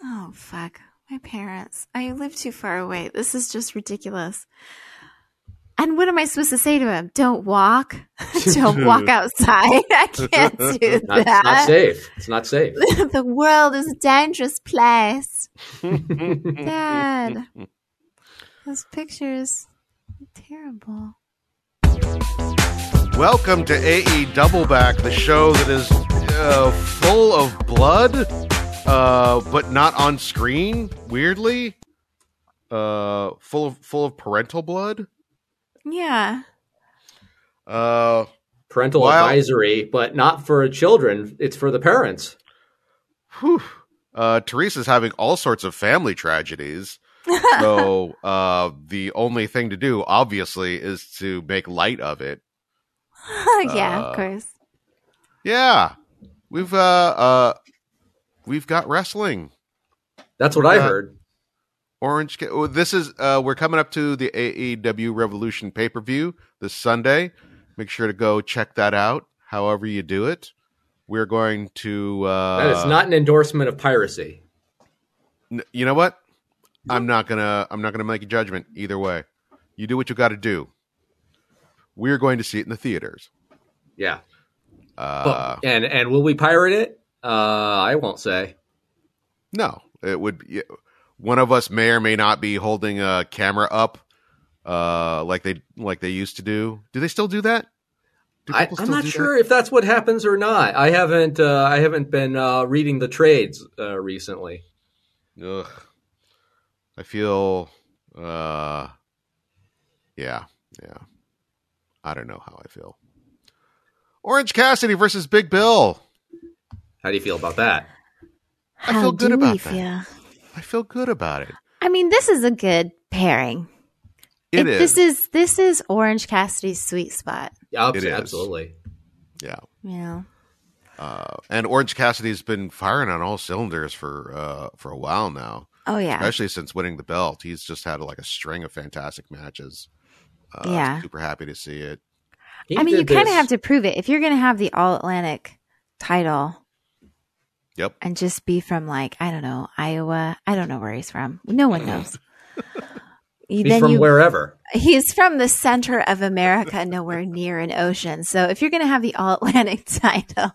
Oh, fuck. My parents. I live too far away. This is just ridiculous. And what am I supposed to say to him? Don't walk. Don't walk outside. I can't do that. It's not safe. It's not safe. The world is a dangerous place. Dad. Those pictures are terrible. Welcome to AE Doubleback, the show that is full of blood, but not on screen, weirdly. Full of parental blood. Yeah. Parental advisory, but not for children. It's for the parents. Whew. Teresa's having all sorts of family tragedies. So the only thing to do, obviously, is to make light of it. Yeah, of course. Yeah. We've got wrestling. That's what I heard. This is we're coming up to the AEW Revolution pay-per-view this Sunday. Make sure to go check that out. However you do it, we're going to. That is not an endorsement of piracy. You know what? I'm not gonna make a judgment either way. You do what you got to do. We're going to see it in the theaters. Yeah. And will we pirate it? I won't say. No, it would be. One of us may or may not be holding a camera up, like they used to do. Do they still do that? I'm not sure if that's what happens or not. I haven't been reading the trades recently. Ugh. I feel, yeah. I don't know how I feel. Orange Cassidy versus Big Bill. How do you feel about that? I feel good about that. I feel good about it. I mean, this is a good pairing. It is. This is Orange Cassidy's sweet spot. Absolutely. Yeah. Yeah. And Orange Cassidy's been firing on all cylinders for a while now. Oh yeah. Especially since winning the belt, he's just had like a string of fantastic matches. Yeah. Super happy to see it. You kind of have to prove it if you're going to have the All Atlantic title. Yep. And just be from like, I don't know, Iowa. I don't know where he's from. No one knows. He's from wherever. He's from the center of America, nowhere near an ocean. So if you're going to have the All Atlantic title,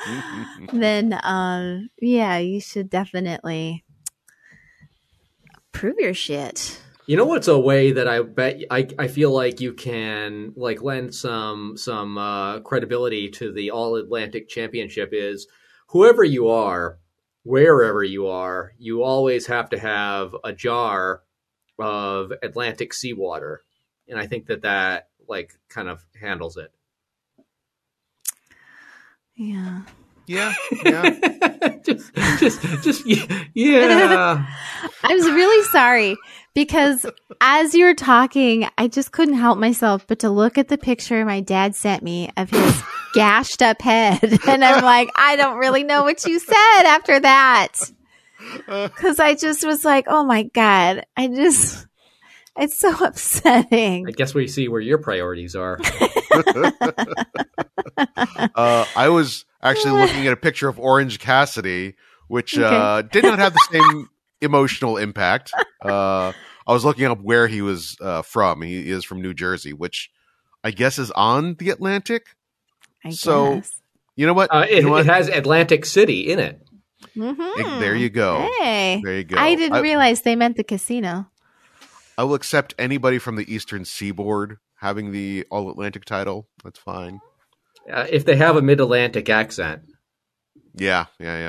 then yeah, you should definitely prove your shit. You know what's a way that I bet I feel like you can like lend some credibility to the All Atlantic Championship is whoever you are, wherever you are, you always have to have a jar of Atlantic seawater, and I think that like kind of handles it. Yeah. Yeah. just yeah. I was really sorry because as you were talking, I just couldn't help myself but to look at the picture my dad sent me of his gashed up head. And I'm like, I don't really know what you said after that. Because I just was like, oh my God. It's so upsetting. I guess we see where your priorities are. I was actually looking at a picture of Orange Cassidy, which did not have the same emotional impact. I was looking up where he was from. He is from New Jersey, which I guess is on the Atlantic. I guess. You know what? It has Atlantic City in it. Mm-hmm. There you go. Hey. There you go. I didn't realize they meant the casino. I will accept anybody from the Eastern Seaboard having the All Atlantic title. That's fine. If they have a Mid-Atlantic accent. Yeah.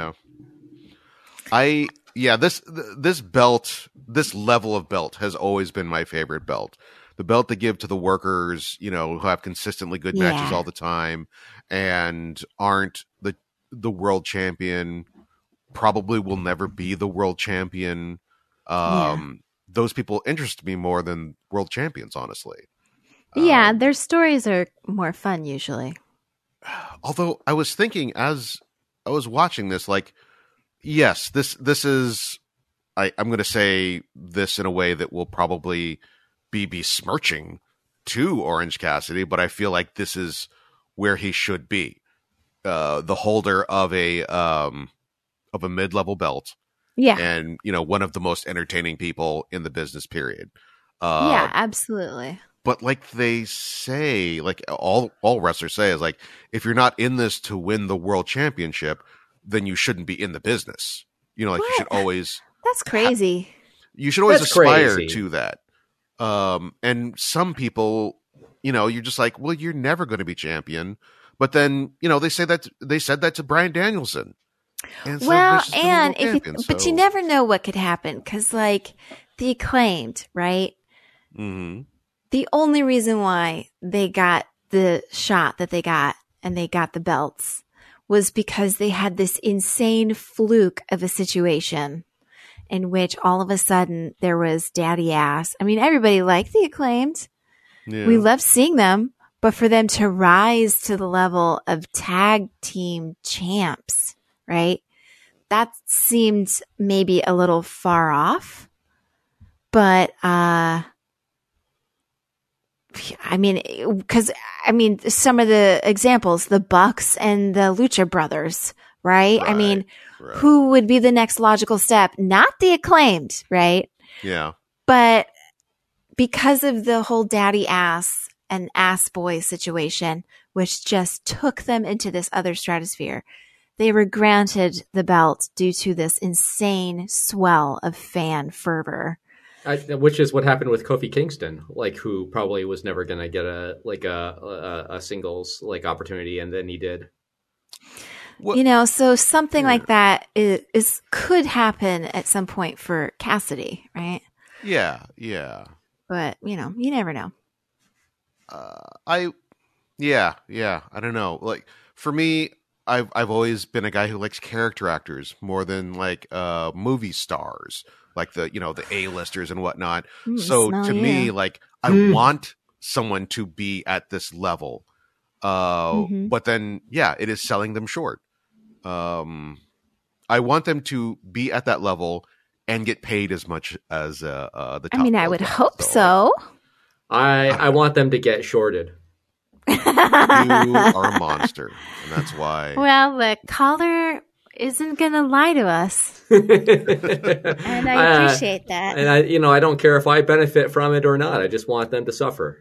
This belt, this level of belt has always been my favorite belt. The belt they give to the workers, who have consistently good matches all the time and aren't the world champion, probably will never be the world champion. Those people interest me more than world champions, honestly. Yeah, their stories are more fun usually. Although I was thinking as I was watching this, like, yes, this is, I'm going to say this in a way that will probably be besmirching to Orange Cassidy, but I feel like this is where he should be. The holder of a mid-level belt Yeah. and one of the most entertaining people in the business, period. Yeah, absolutely. But like they say, like all wrestlers say, is like, if you're not in this to win the world championship, then you shouldn't be in the business. You should always. That's crazy. You should always That's aspire crazy. to that. And some people, you're just like, well, you're never going to be champion. But then, they said that to Bryan Danielson. And Well, versus the and world champion, but you never know what could happen because, like, the Acclaimed, right? Mm-hmm. The only reason why they got the shot that they got and they got the belts was because they had this insane fluke of a situation in which all of a sudden there was daddy ass. I mean, everybody liked the Acclaimed. Yeah. We loved seeing them, but for them to rise to the level of tag team champs, right? That seemed maybe a little far off, but, some of the examples, the Bucks and the Lucha Brothers, right? Right. Who would be the next logical step? Not the Acclaimed, right? Yeah. But because of the whole daddy ass and ass boy situation, which just took them into this other stratosphere, they were granted the belt due to this insane swell of fan fervor. Which is what happened with Kofi Kingston, like, who probably was never going to get a singles opportunity, and then he did. What? So something like that could happen at some point for Cassidy, right? Yeah. But you never know. I don't know. Like, for me, I've always been a guy who likes character actors more than movie stars, like the A-listers and whatnot. So to me, like, I want someone to be at this level, but then it is selling them short. I want them to be at that level and get paid as much as the top. I mean, I would hope so. I want them to get shorted. You are a monster, and that's why. Well, the caller isn't going to lie to us, and I appreciate that. And I don't care if I benefit from it or not. I just want them to suffer.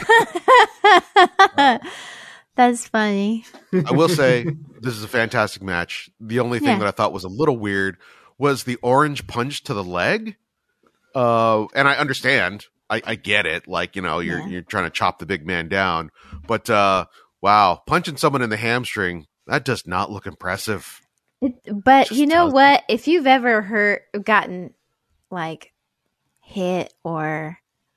That's funny. I will say this is a fantastic match. The only thing that I thought was a little weird was the orange punch to the leg. And I understand. I get it. Like, you're trying to chop the big man down. But wow, punching someone in the hamstring, that does not look impressive. But you know what? If you've ever gotten like hit or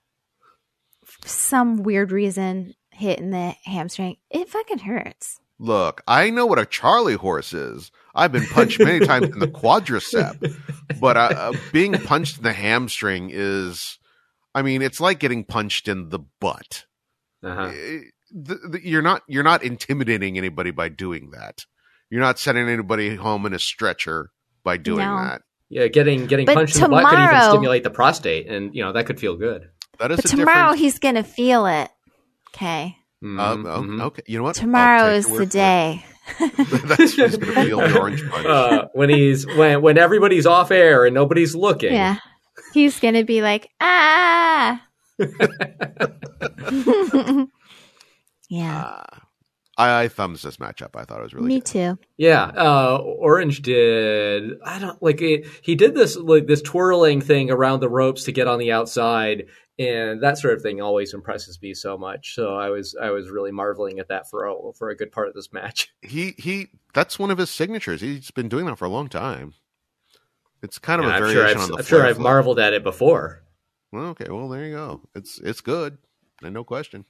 some weird reason hit in the hamstring, it fucking hurts. Look, I know what a Charlie horse is. I've been punched many times in the quadricep, but being punched in the hamstring is, I mean, it's like getting punched in the butt. Uh-huh. You're not intimidating anybody by doing that. You're not sending anybody home in a stretcher by doing that. Yeah, getting punched in the butt could even stimulate the prostate, and that could feel good. That is but tomorrow he's gonna feel it. Okay. Okay. You know what? Tomorrow is the day. That's just gonna feel the orange punch. When everybody's off air and nobody's looking. Yeah. He's gonna be like, ah. Yeah. I thumbs this matchup. I thought it was really Me good. too. Yeah, Orange did. I don't like it. He did this this twirling thing around the ropes to get on the outside, and that sort of thing always impresses me so much. So I was really marveling at that for a good part of this match. He that's one of his signatures. He's been doing that for a long time. It's kind of a variation on the. I'm sure I've marveled at it before. Well, okay, well there you go. It's good, and no question.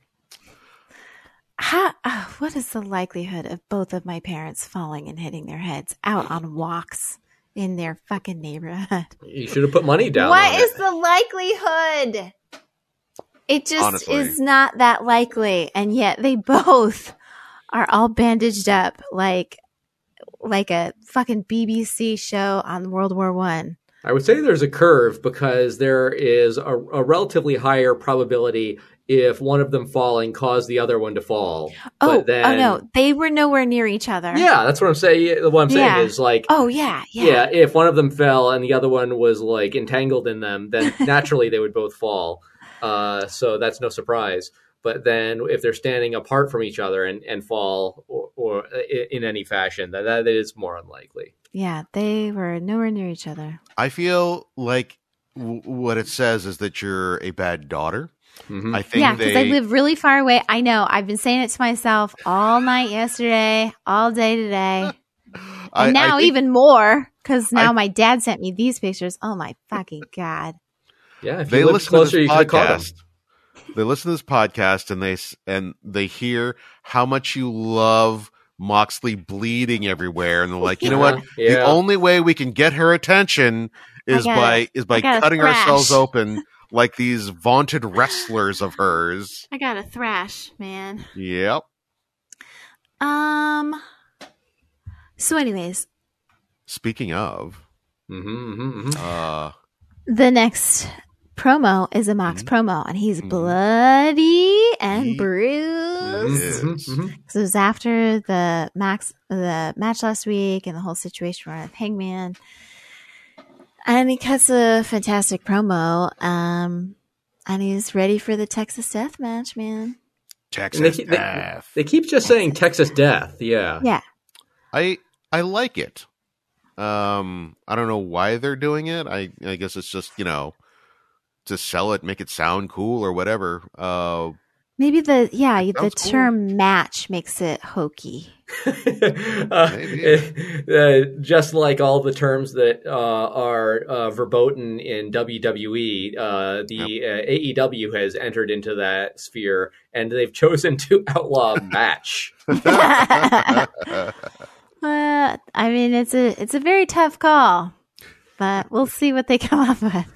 What is the likelihood of both of my parents falling and hitting their heads out on walks in their fucking neighborhood? You should have put money down. What is the likelihood? It just Honestly. is not that likely, and yet they both are all bandaged up like a fucking BBC show on World War I. I would say there's a curve because there is a relatively higher probability if one of them falling caused the other one to fall. Oh, But then, oh no, they were nowhere near each other. Yeah, that's what I'm saying. What I'm saying is like, oh yeah, if one of them fell and the other one was like entangled in them, then naturally they would both fall. So that's no surprise. But then if they're standing apart from each other and fall or in any fashion, that is more unlikely. Yeah, they were nowhere near each other. I feel like what it says is that you're a bad daughter. Mm-hmm. I think yeah, because I live really far away. I know. I've been saying it to myself all night yesterday, all day today. And now even more, because now my dad sent me these pictures. Oh, my fucking God. Yeah, if you lived closer, you could have caught them. They listen to this podcast and they hear how much you love Moxley bleeding everywhere, and they're like, you know what? The only way we can get her attention is by cutting ourselves open like these vaunted wrestlers of hers. I got a thrash, man. Yep. So, anyways, speaking of, the next promo is a Mox promo, and he's bloody and bruised. So it was after the match last week and the whole situation around Hangman, and he cuts a fantastic promo. And he's ready for the Texas Death Match, man. Texas Death. They keep just saying Texas Death. Yeah. I like it. I don't know why they're doing it. I guess it's just, to sell it, make it sound cool or whatever. Maybe the term match makes it hokey. Just like all the terms that are verboten in WWE, AEW has entered into that sphere, and they've chosen to outlaw match. I mean, it's a very tough call, but we'll see what they come up with.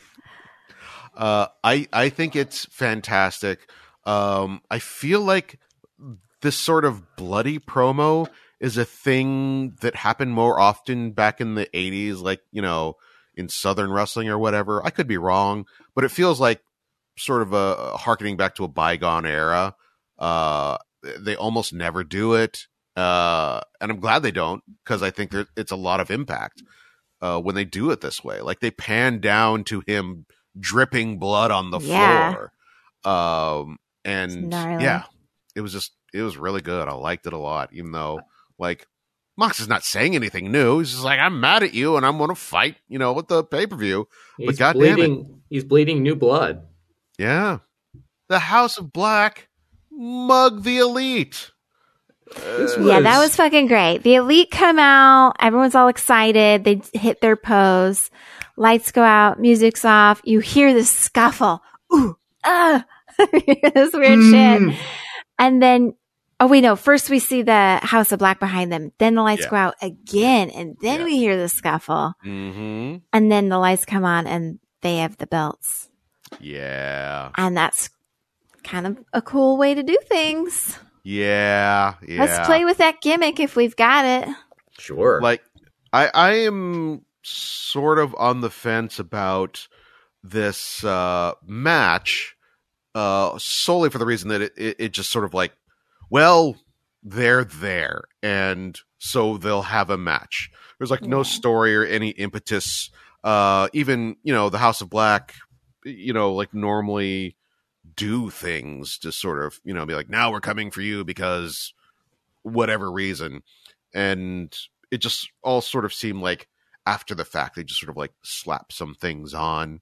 I think it's fantastic. I feel like this sort of bloody promo is a thing that happened more often back in the 80s, like, in Southern wrestling or whatever. I could be wrong, but it feels like sort of a harkening back to a bygone era. They almost never do it. And I'm glad they don't, because I think it's a lot of impact when they do it this way. Like, they pan down to him dripping blood on the floor. And it was really good. I liked it a lot, even though, like, Mox is not saying anything new. He's just like, I'm mad at you and I'm going to fight, with the pay-per-view. But goddamn it. He's bleeding new blood. Yeah. The House of Black mug the Elite. That was fucking great. The Elite come out. Everyone's all excited. They hit their pose. Lights go out. Music's off. You hear this scuffle. Ooh, this weird shit. And then, first we see the House of Black behind them. Then the lights go out again. And then we hear the scuffle. Mm-hmm. And then the lights come on and they have the belts. Yeah. And that's kind of a cool way to do things. Yeah. Let's play with that gimmick if we've got it. Sure. Like, I am sort of on the fence about this match solely for the reason that it just sort of like, well, they're there, and so they'll have a match. There's like no story or any impetus. Even, the House of Black, like normally do things to sort of, be like, now we're coming for you because whatever reason. And it just all sort of seemed like after the fact, they just sort of like slap some things on.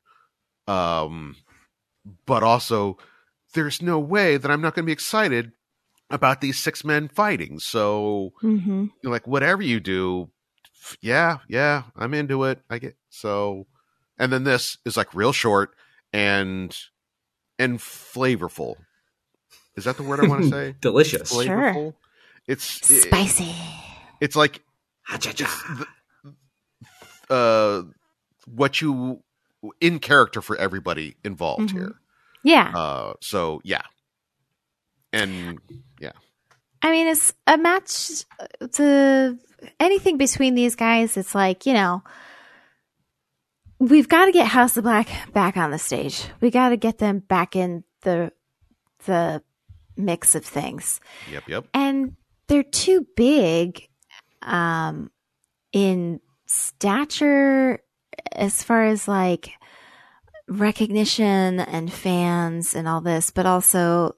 But also there's no way that I'm not going to be excited about these 6 men fighting. So like, whatever you do. Yeah. I'm into it. I get so, and then this is like real short and flavorful. Is that the word I want to say? Delicious. Flavorful. Sure. It's spicy. It's like what you in character for everybody involved here. Yeah. So yeah. And yeah. I mean, it's a match to anything between these guys. It's like, we've got to get House of Black back on the stage. We got to get them back in the the mix of things. Yep. And they're too big in stature as far as like recognition and fans and all this, but also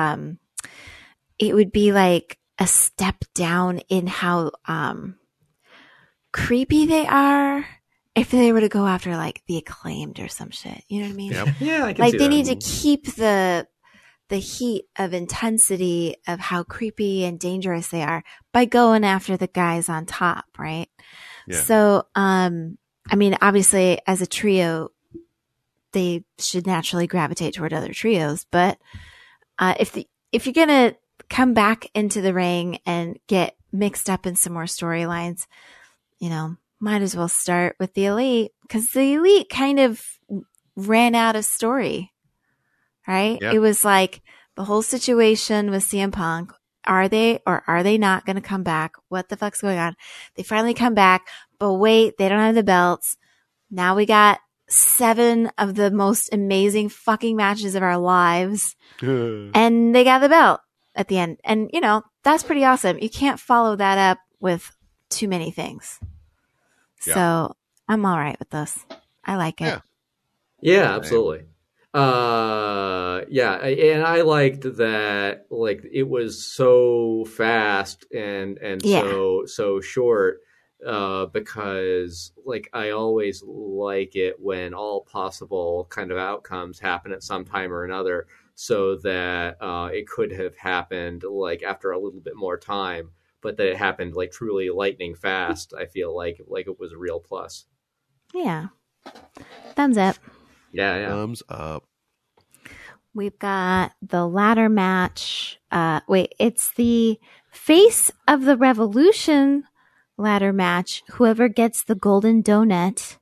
it would be like a step down in how creepy they are if they were to go after like the Acclaimed or some shit. You know what I mean? Yep. Yeah, I can Like see they that. need to keep the heat of intensity of how creepy and dangerous they are by going after the guys on top, right? Yeah. So, I mean, obviously, as a trio, they should naturally gravitate toward other trios. But if you're gonna come back into the ring and get mixed up in some more storylines, might as well start with the Elite, because the Elite kind of ran out of story, right? Yeah. It was like the whole situation with CM Punk. Are they or are they not going to come back? What the fuck's going on? They finally come back, but wait, they don't have the belts. Now we got 7 of the most amazing fucking matches of our lives, and they got the belt at the end. And, that's pretty awesome. You can't follow that up with too many things. Yeah. So I'm all right with this. I like it. Yeah. Yeah, absolutely. Yeah, and I liked that, like, it was so fast and so short, because, like, I always like it when all possible kind of outcomes happen at some time or another, so that it could have happened, like, after a little bit more time, but that it happened, like, truly lightning fast. I feel like it was a real plus. Yeah. Thumbs up. Yeah. Thumbs up. We've got the ladder match. It's the Face of the Revolution ladder match. Whoever gets the golden donut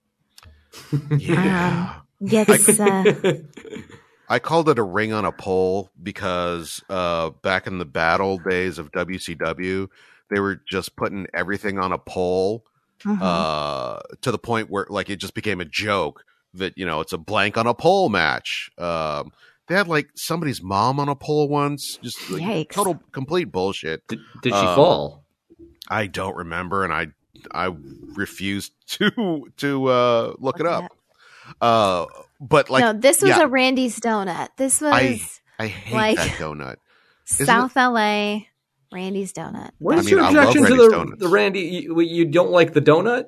Yeah. gets. I called it a ring on a pole because back in the battle days of WCW, they were just putting everything on a pole to the point where, like, it just became a joke that, it's a blank on a pole match. They had, like, somebody's mom on a pole once. Just like, total, complete bullshit. Did she fall? I don't remember, and I refused to look it up. But, like, no, this was a Randy's donut. This was I hate like that donut. South LA Randy's donut. What is I mean, your I love objection to Randy's donuts. the Randy? You don't like the donut?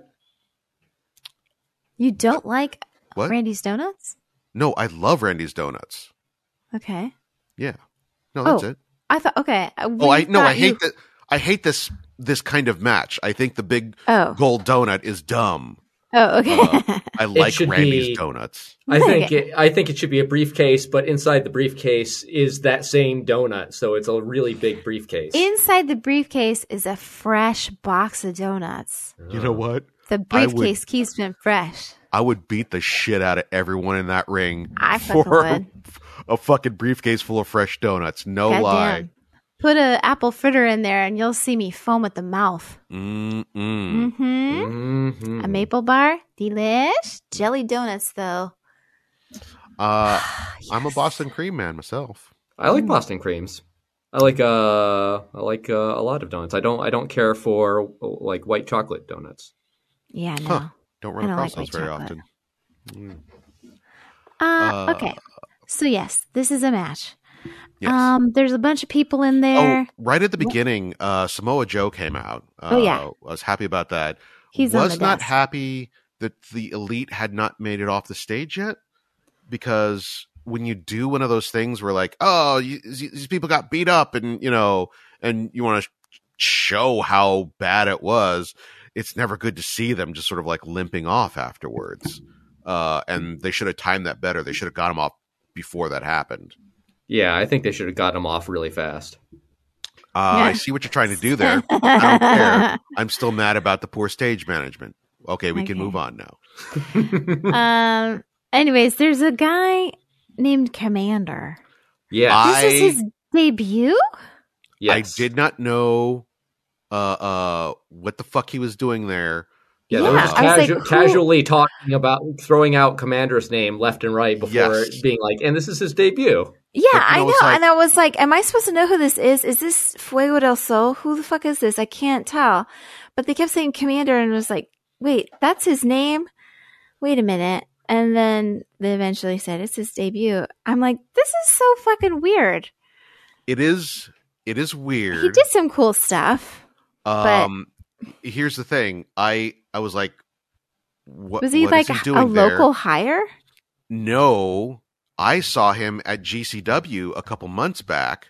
You don't like What? Randy's donuts? No, I love Randy's donuts. Okay. Yeah. No, that's it. I thought okay. I hate this kind of match. I think the big gold donut is dumb. Oh, okay. I like should Randy's be- donuts. I think it should be a briefcase, but inside the briefcase is that same donut, so it's a really big briefcase. Inside the briefcase is a fresh box of donuts. You know what? The briefcase keeps them fresh. I would beat the shit out of everyone in that ring I fucking would. a fucking briefcase full of fresh donuts. No God lie. damn. Put a apple fritter in there and you'll see me foam at the mouth. Mm-hmm. A maple bar, delish. Jelly donuts though. I'm a Boston cream man myself. I like Boston creams. I like a lot of donuts. I don't care for, like, white chocolate donuts. Yeah, no. Huh. Don't run I don't across like those very white often. Okay. So yes, this is a match. Yes. There's a bunch of people in there. Oh, right at the beginning, Samoa Joe came out. I was happy about that. He's on was the not desk. happy that the Elite had not made it off the stage yet, because when you do one of those things where, like, these people got beat up, and and you want to show how bad it was, it's never good to see them just sort of like limping off afterwards. And they should have timed that better. They should have got them off before that happened. Yeah, I think they should have got him off really fast. I see what you're trying to do there. I don't care. I'm still mad about the poor stage management. Okay, we can move on now. Anyways, there's a guy named Commander. Yeah. This is his debut? Yes. I did not know what the fuck he was doing there. Yeah, they were just I was like, casually talking about throwing out Commander's name left and right before Yes. being like, and this is his debut. Yeah, But, I know. it's like- And I was like, am I supposed to know who this is? Is this Fuego del Sol? Who the fuck is this? I can't tell. But they kept saying Commander and I was like, wait, that's his name? Wait a minute. And then they eventually said it's his debut. I'm like, this is so fucking weird. It is weird. He did some cool stuff. Here's the thing. I was like, what Was he what like is he a doing there? local hire? No, I saw him at GCW a couple months back.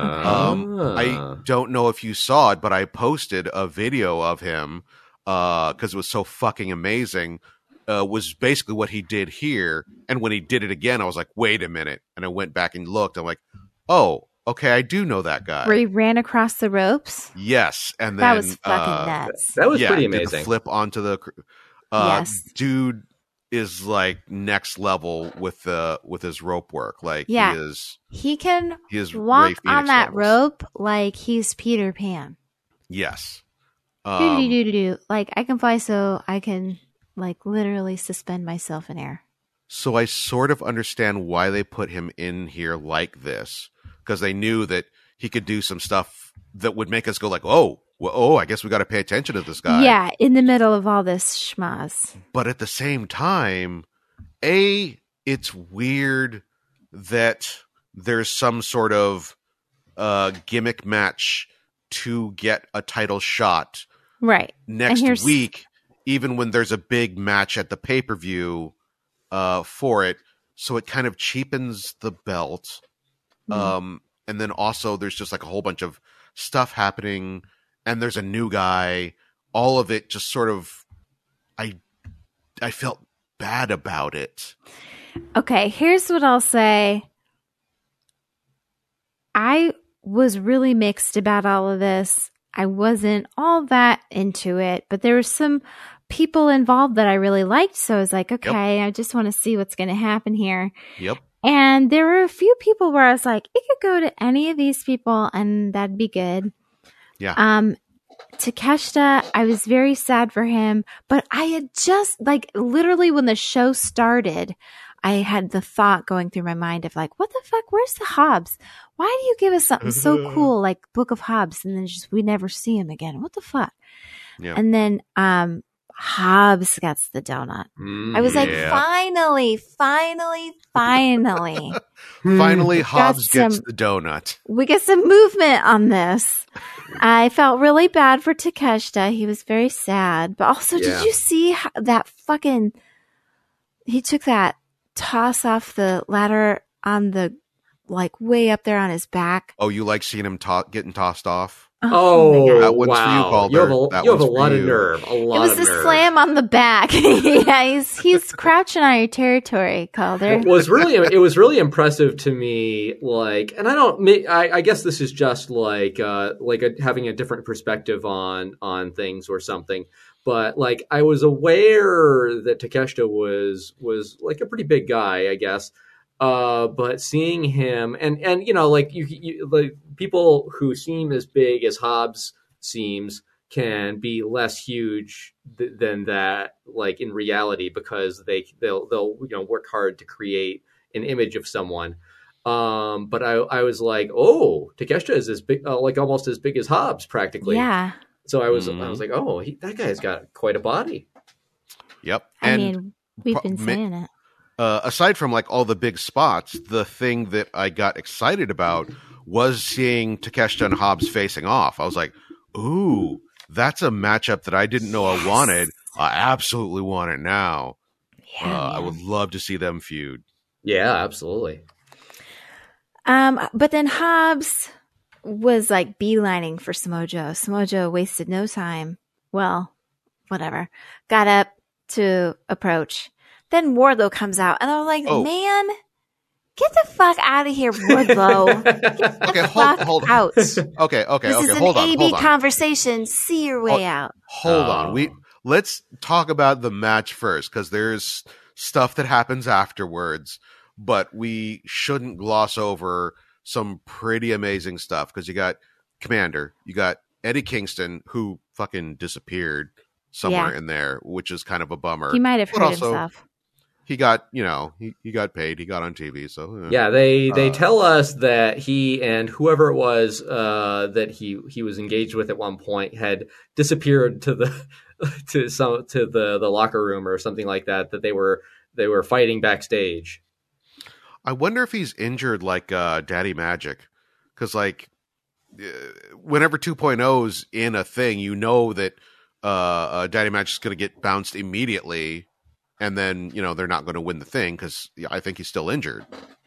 I don't know if you saw it, but I posted a video of him because it was so fucking amazing. Was basically what he did here, and when he did it again, I was like, "Wait a minute!" And I went back and looked. I'm like, "Oh, okay, I do know that guy." Where he ran across the ropes? Yes, and then That was fucking nuts. That was pretty did the amazing. flip onto the Yes. dude is like next level with his rope work. Like Yeah. he can is walk Ray Phoenix on that levels. rope like he's Peter Pan. Yes. Do. Like, I can fly, so I can, like, literally suspend myself in air. So I sort of understand why they put him in here like this, because they knew that he could do some stuff that would make us go like, I guess we got to pay attention to this guy. Yeah, in the middle of all this schmaz. But at the same time, it's weird that there's some sort of gimmick match to get a title shot Right. next week, even when there's a big match at the pay-per-view for it. So it kind of cheapens the belt. And then also there's just like a whole bunch of stuff happening, and there's a new guy. All of it just sort of, I felt bad about it. Okay, here's what I'll say. I was really mixed about all of this. I wasn't all that into it, but there were some people involved that I really liked. So I was like, okay, I just want to see what's going to happen here. Yep. And there were a few people where I was like, it could go to any of these people and that'd be good. Yeah. Takeshita, I was very sad for him, but I had just like literally when the show started, I had the thought going through my mind of like, what the fuck? Where's the Hobbs? Why do you give us something so cool like Book of Hobbs and then just we never see him again? What the fuck? Yeah. And then Hobbs gets the donut. I was like, finally. Finally, Hobbs gets some- the donut. We get some movement on this. I felt really bad for Takeshita. He was very sad. But also, did you see that fucking... He took that toss off the ladder on the, like, way up there on his back. Oh, you like seeing him getting tossed off? Oh, my God. That one's for you, wow. Calder. You have a, That you have a one's for lot of you. nerve. A lot It was of the nerve. slam on the back. Yeah, he's crouching on your territory, Calder. It was really impressive to me. Like, and I guess this is just like having a different perspective on things or something. But like, I was aware that Takeshita was like a pretty big guy, I guess. But seeing him and you know, like you like people who seem as big as Hobbs seems can be less huge than that, like in reality, because they'll you know work hard to create an image of someone. But I was like, oh, Takeshita is as big, like almost as big as Hobbs, practically. Yeah. So I was like, oh, that guy's got quite a body. Yep. I mean, we've been saying it. Aside from like all the big spots, the thing that I got excited about was seeing Takeshita and Hobbs facing off. I was like, ooh, that's a matchup that I didn't know I wanted. I absolutely want it now. Yeah, I would love to see them feud. Yeah, absolutely. But then Hobbs was like beelining for Samoa Joe. Samoa Joe wasted no time. Well, whatever. Got up to approach. Then Wardlow comes out, and I was like, man, get the fuck out of here, Wardlow. Okay, hold out. Okay, This is an hold on. AB conversation. See your way out. Hold on. Let's talk about the match first, because there's stuff that happens afterwards, but we shouldn't gloss over some pretty amazing stuff, because you got Commander, you got Eddie Kingston, who fucking disappeared somewhere in there, which is kind of a bummer. He might have But hurt also, himself. He got, he got paid. He got on TV. So Yeah, they tell us that he and whoever it was that he was engaged with at one point had disappeared to the to the locker room or something like that. That they were fighting backstage. I wonder if he's injured like Daddy Magic, because like whenever 2.0's in a thing, you know that Daddy Magic's going to get bounced immediately. And then, they're not going to win the thing because I think he's still injured.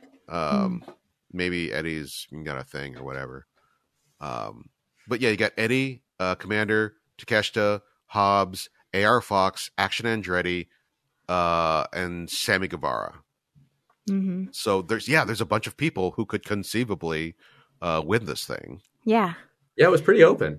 Maybe Eddie's got a thing or whatever. But yeah, you got Eddie, Commander, Takeshita, Hobbs, AR Fox, Action Andretti, and Sammy Guevara. Mm-hmm. So there's a bunch of people who could conceivably win this thing. Yeah. Yeah, it was pretty open.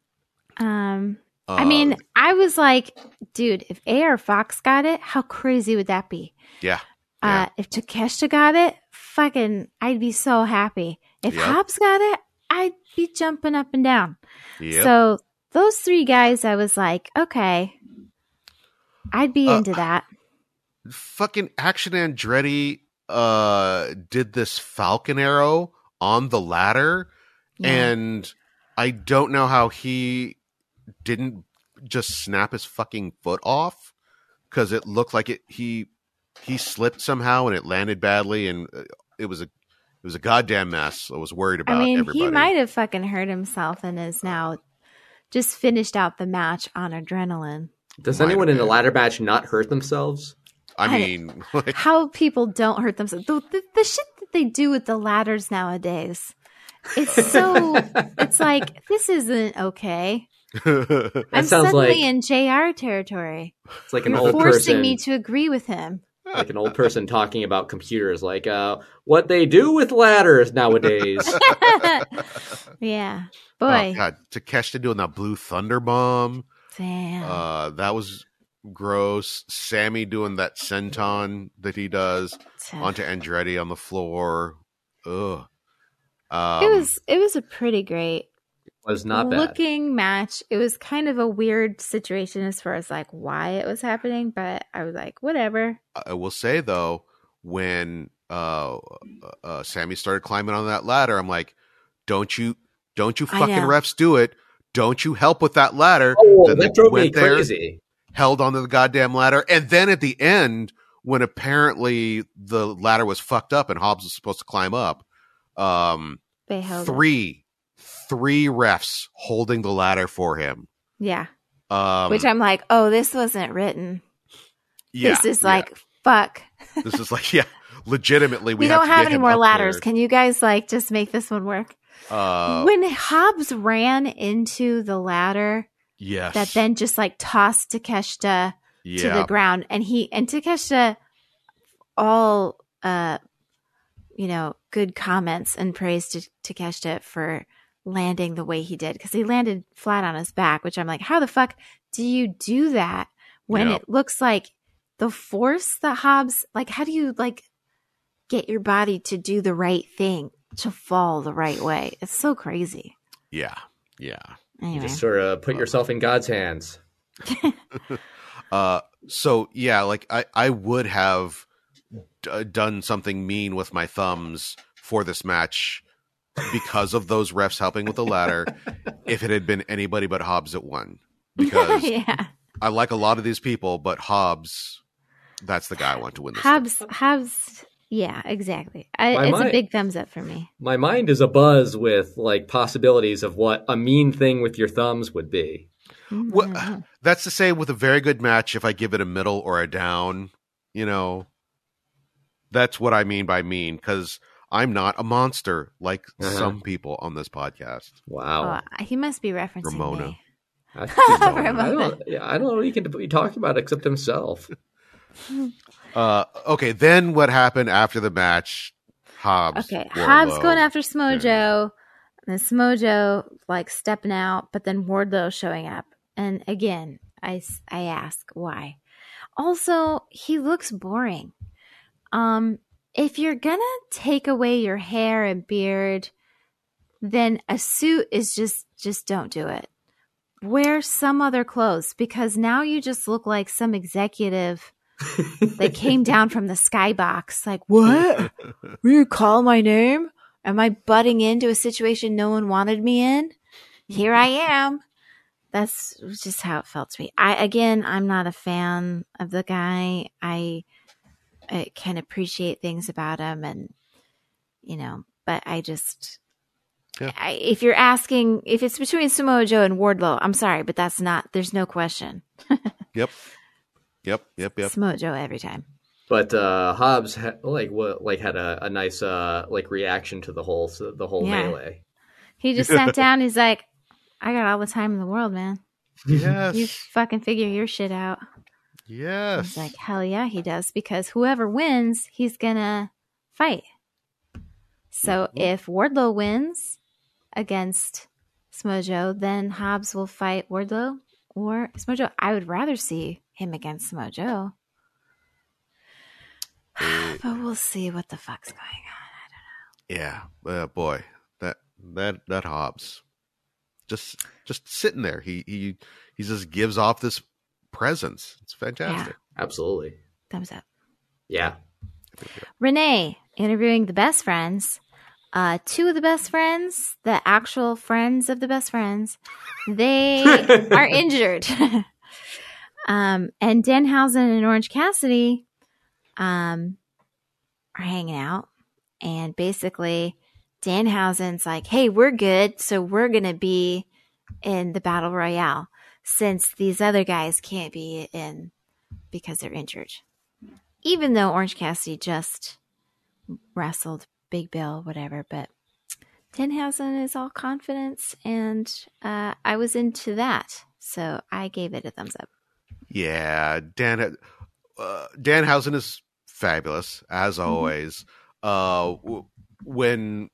I mean, I was like, dude, if AR Fox got it, how crazy would that be? Yeah. If Takeshita got it, I'd be so happy. If Hobbs got it, I'd be jumping up and down. Yep. So those three guys, I was like, okay, I'd be into that. Fucking Action Andretti did this Falcon Arrow on the ladder, and I don't know how he didn't just snap his fucking foot off, because it looked like he slipped somehow and it landed badly, and it was a goddamn mess. I was worried about everybody. He might have fucking hurt himself and is now just finished out the match on adrenaline. Does anyone in the ladder match not hurt themselves? I mean, like, how people don't hurt themselves. The shit that they do with the ladders nowadays. It's so, it's like, this isn't okay. I'm suddenly in JR territory. It's like an You're old forcing person, me to agree with him. like an old person talking about computers, like what they do with ladders nowadays. Yeah, boy. Oh God, Takeshita doing that Blue Thunder Bomb. Damn. That was gross. Sammy doing that senton that he does onto Andretti on the floor. Ugh. It was a pretty great. Was not bad. Looking match. It was kind of a weird situation as far as like why it was happening, but I was like, whatever. I will say though, when Sammy started climbing on that ladder, I'm like, don't you fucking refs do it? Don't you help with that ladder? Oh, that drove me crazy. Held onto the goddamn ladder, and then at the end, when apparently the ladder was fucked up and Hobbs was supposed to climb up, they held three refs holding the ladder for him. Yeah. Which I'm like, oh, this wasn't written. Yeah. This is like, fuck. This is like, legitimately. We don't have any more ladders. Can you guys like just make this one work? When Hobbs ran into the ladder, yes, that then just like tossed Takeshita to the ground, and Takeshita all, good comments and praise to Takeshita for landing the way he did, because he landed flat on his back, which I'm like, how the fuck do you do that when it looks like the force that Hobbs, like, how do you like get your body to do the right thing, to fall the right way? It's so crazy. Yeah. Anyway. You just sort of put yourself in God's hands. So yeah, like I would have done something mean with my thumbs for this match because of those refs helping with the ladder if it had been anybody but Hobbs that won. Because I like a lot of these people, but Hobbs, that's the guy I want to win this Hobbs, yeah, exactly. It's a big thumbs up for me. My mind is abuzz with like possibilities of what a mean thing with your thumbs would be. Well, that's to say, with a very good match, if I give it a middle or a down, that's what I mean by mean, because I'm not a monster like some people on this podcast. Wow. Oh, he must be referencing Ramona. me. I don't know what he can be talking about except himself. Okay, then what happened after the match? Hobbs. Okay, Hobbs going after Smojo, and then Smojo like stepping out, but then Wardlow showing up. And again, I ask why. Also, he looks boring. If you're gonna take away your hair and beard, then a suit is just don't do it. wear some other clothes, because now you just look like some executive that came down from the skybox. Like, what? Will you call my name? Am I butting into a situation no one wanted me in? Here I am. That's just how it felt to me. I'm not a fan of the guy. I can appreciate things about him, and but I just, if you're asking if it's between Samoa Joe and Wardlow, I'm sorry, but there's no question. Yep. Samoa Joe every time. But Hobbs had a nice reaction to the whole melee. He just sat down. He's like, I got all the time in the world, man. Yes. You fucking figure your shit out. Yes. He's like, hell yeah, he does. Because whoever wins, he's going to fight. So if Wardlow wins against Samoa Joe, then Hobbs will fight Wardlow or Samoa Joe. I would rather see him against Samoa Joe. But we'll see what the fuck's going on. I don't know. Yeah. Boy, that Hobbs. Just sitting there. He just gives off this presence. It's fantastic. Yeah, absolutely. Thumbs up. Yeah. Renee interviewing the best friends. Two of the best friends, the actual friends of the best friends, they are injured. And Danhausen and Orange Cassidy are hanging out. And basically Danhausen's like, hey, we're good, so we're going to be in the Battle Royale since these other guys can't be in because they're injured. Even though Orange Cassidy just wrestled Big Bill, whatever, but Danhausen is all confidence, and I was into that, so I gave it a thumbs up. Yeah, Danhausen is fabulous, as always. When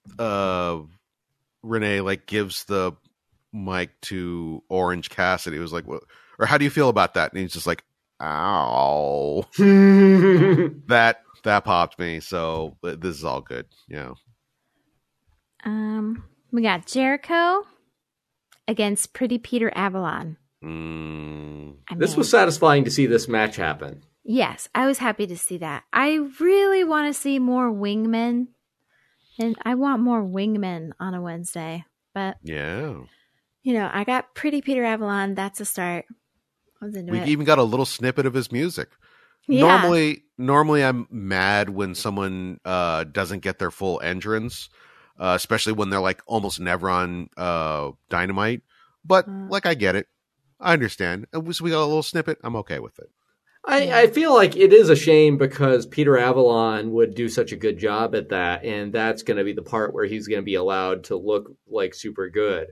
Renee gives the mic to Orange Cassidy, it was like, what, or how do you feel about that? And he's just like, ow. that popped me, so this is all good. We got Jericho against Pretty Peter Avalon. This was satisfying to see this match happen. Yes, I was happy to see that. I really want to see more wingmen, and I want more wingmen on a Wednesday. But I got Pretty Peter Avalon. That's a start. I was into it. We've even got a little snippet of his music. Yeah. Normally I'm mad when someone doesn't get their full entrance, especially when they're almost never on Dynamite. But I get it. I understand. So we got a little snippet. I'm okay with it. I feel like it is a shame because Peter Avalon would do such a good job at that, and that's going to be the part where he's going to be allowed to look super good.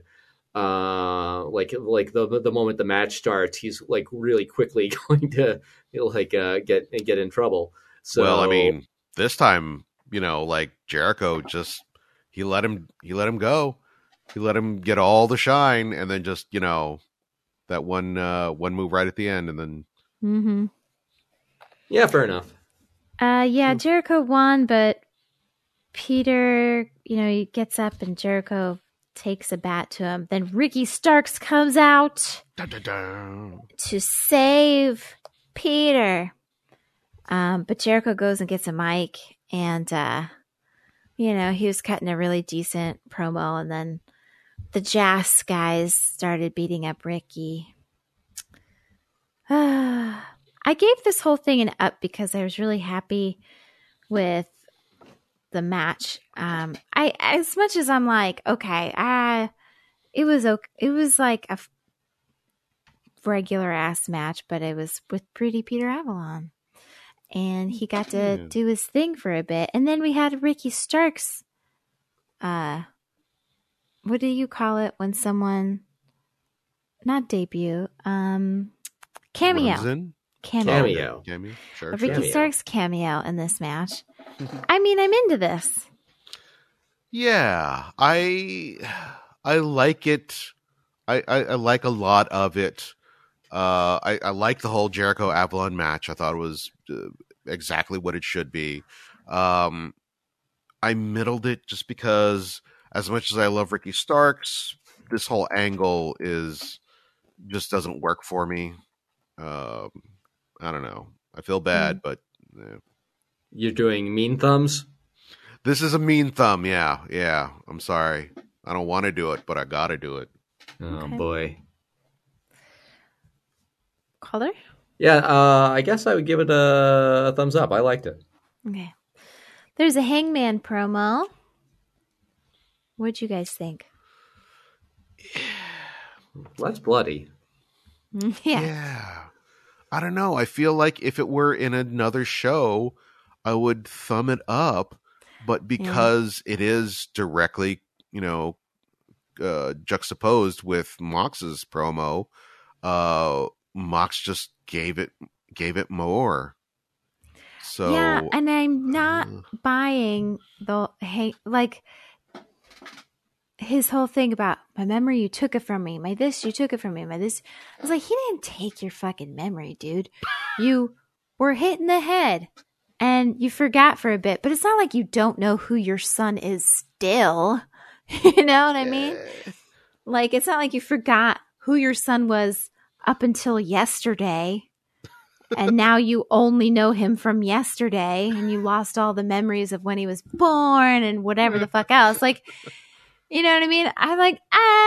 The moment the match starts, he's really quickly going to get in trouble. So, well, I mean, this time, Jericho he let him go. He let him get all the shine, and then just that one move right at the end, and then. Mm-hmm. Yeah, fair enough. Jericho won, but Peter, he gets up and Jericho takes a bat to him. Then Ricky Starks comes out to save Peter. But Jericho goes and gets a mic, and he was cutting a really decent promo, and then the Jazz guys started beating up Ricky. I gave this whole thing an up because I was really happy with the match. As much as I'm like, okay, it was like a regular ass match, but it was with Pretty Peter Avalon, and he got to do his thing for a bit, and then we had Ricky Starks. What do you call it when someone not debut? Cameo. Cameo. Sure. A Ricky Starks cameo in this match. I mean, I'm into this. Yeah, I like it. I like a lot of it. I like the whole Jericho Avalon match. I thought it was exactly what it should be. I middled it just because, as much as I love Ricky Starks, this whole angle just doesn't work for me. I don't know. I feel bad, but You're doing mean thumbs? this is a mean thumb. Yeah. I'm sorry. I don't want to do it, but I got to do it. Oh, boy. Caller? Yeah, I guess I would give it a thumbs up. I liked it. Okay. There's a Hangman promo. What'd you guys think? Well, that's bloody. Yeah. I don't know. I feel like if it were in another show, I would thumb it up. But because it is directly, juxtaposed with Mox's promo, Mox just gave it more. So yeah, and I'm not buying his whole thing about my memory, you took it from me. My this, you took it from me. My this. I was like, he didn't take your fucking memory, dude. You were hit in the head and you forgot for a bit. But it's not like you don't know who your son is still. You know what I mean? Like, it's not like you forgot who your son was up until yesterday. And now you only know him from yesterday. And you lost all the memories of when he was born and whatever the fuck else. Like, you know what I mean? I'm like,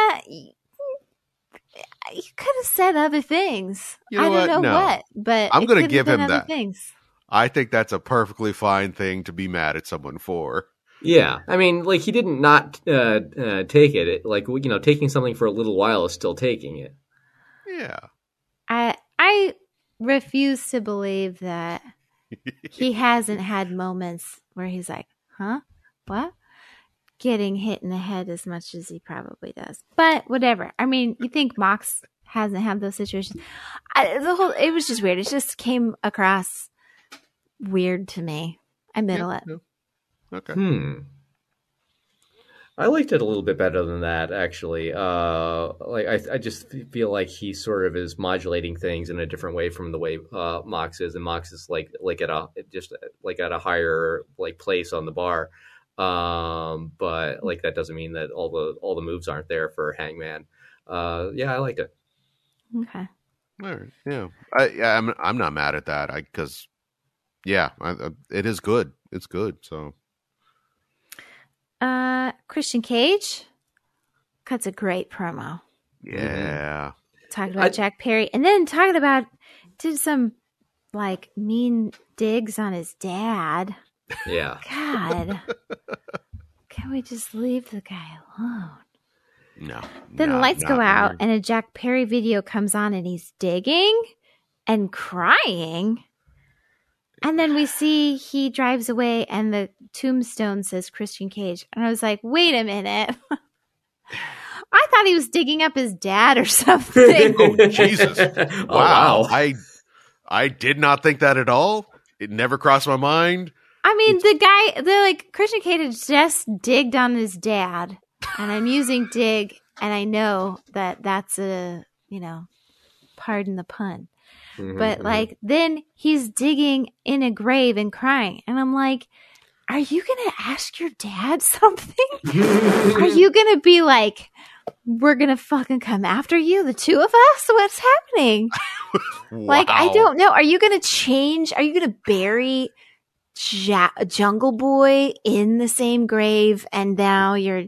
you could have said other things. You know I don't know No. what, but I'm going to give him other that. things. I think that's a perfectly fine thing to be mad at someone for. Yeah, I mean, like, he didn't not take it. Like, taking something for a little while is still taking it. Yeah. I refuse to believe that he hasn't had moments where he's like, huh? What? Getting hit in the head as much as he probably does. But whatever. I mean, you think Mox hasn't had those situations? It was just weird. It just came across weird to me. I middle it. Yeah. Okay. I liked it a little bit better than that, actually. I just feel like he sort of is modulating things in a different way from the way Mox is, and Mox is like at a higher place on the bar. But like that doesn't mean that all the moves aren't there for Hangman. Yeah, I liked it. Okay. All right. Yeah. I'm not mad at that. Because it is good. It's good. So. Christian Cage cuts a great promo. Yeah. Talked about Jack Perry, and then did some mean digs on his dad. Yeah. God. Can we just leave the guy alone? No. Then the lights go out and a Jack Perry video comes on and he's digging and crying. And then we see he drives away and the tombstone says Christian Cage. And I was like, wait a minute. I thought he was digging up his dad or something. Oh, Jesus. Wow. I did not think that at all. It never crossed my mind. I mean, Christian Cage just digged on his dad. And I'm using dig, and I know that that's pardon the pun. Mm-hmm. But then he's digging in a grave and crying. And I'm like, are you going to ask your dad something? Are you going to be like, we're going to fucking come after you, the two of us? What's happening? Wow. I don't know. Are you going to change? Are you going to bury Jungle Boy in the same grave? And now you're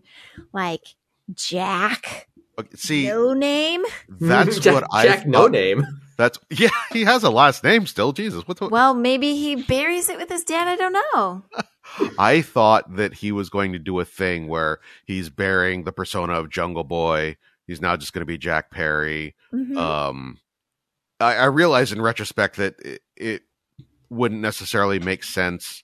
Jack No Name? That's Jack, what Jack No Name. He has a last name still. Jesus. Well, maybe he buries it with his dad. I don't know. I thought that he was going to do a thing where he's burying the persona of Jungle Boy. He's now just going to be Jack Perry. Mm-hmm. I realize in retrospect that it wouldn't necessarily make sense.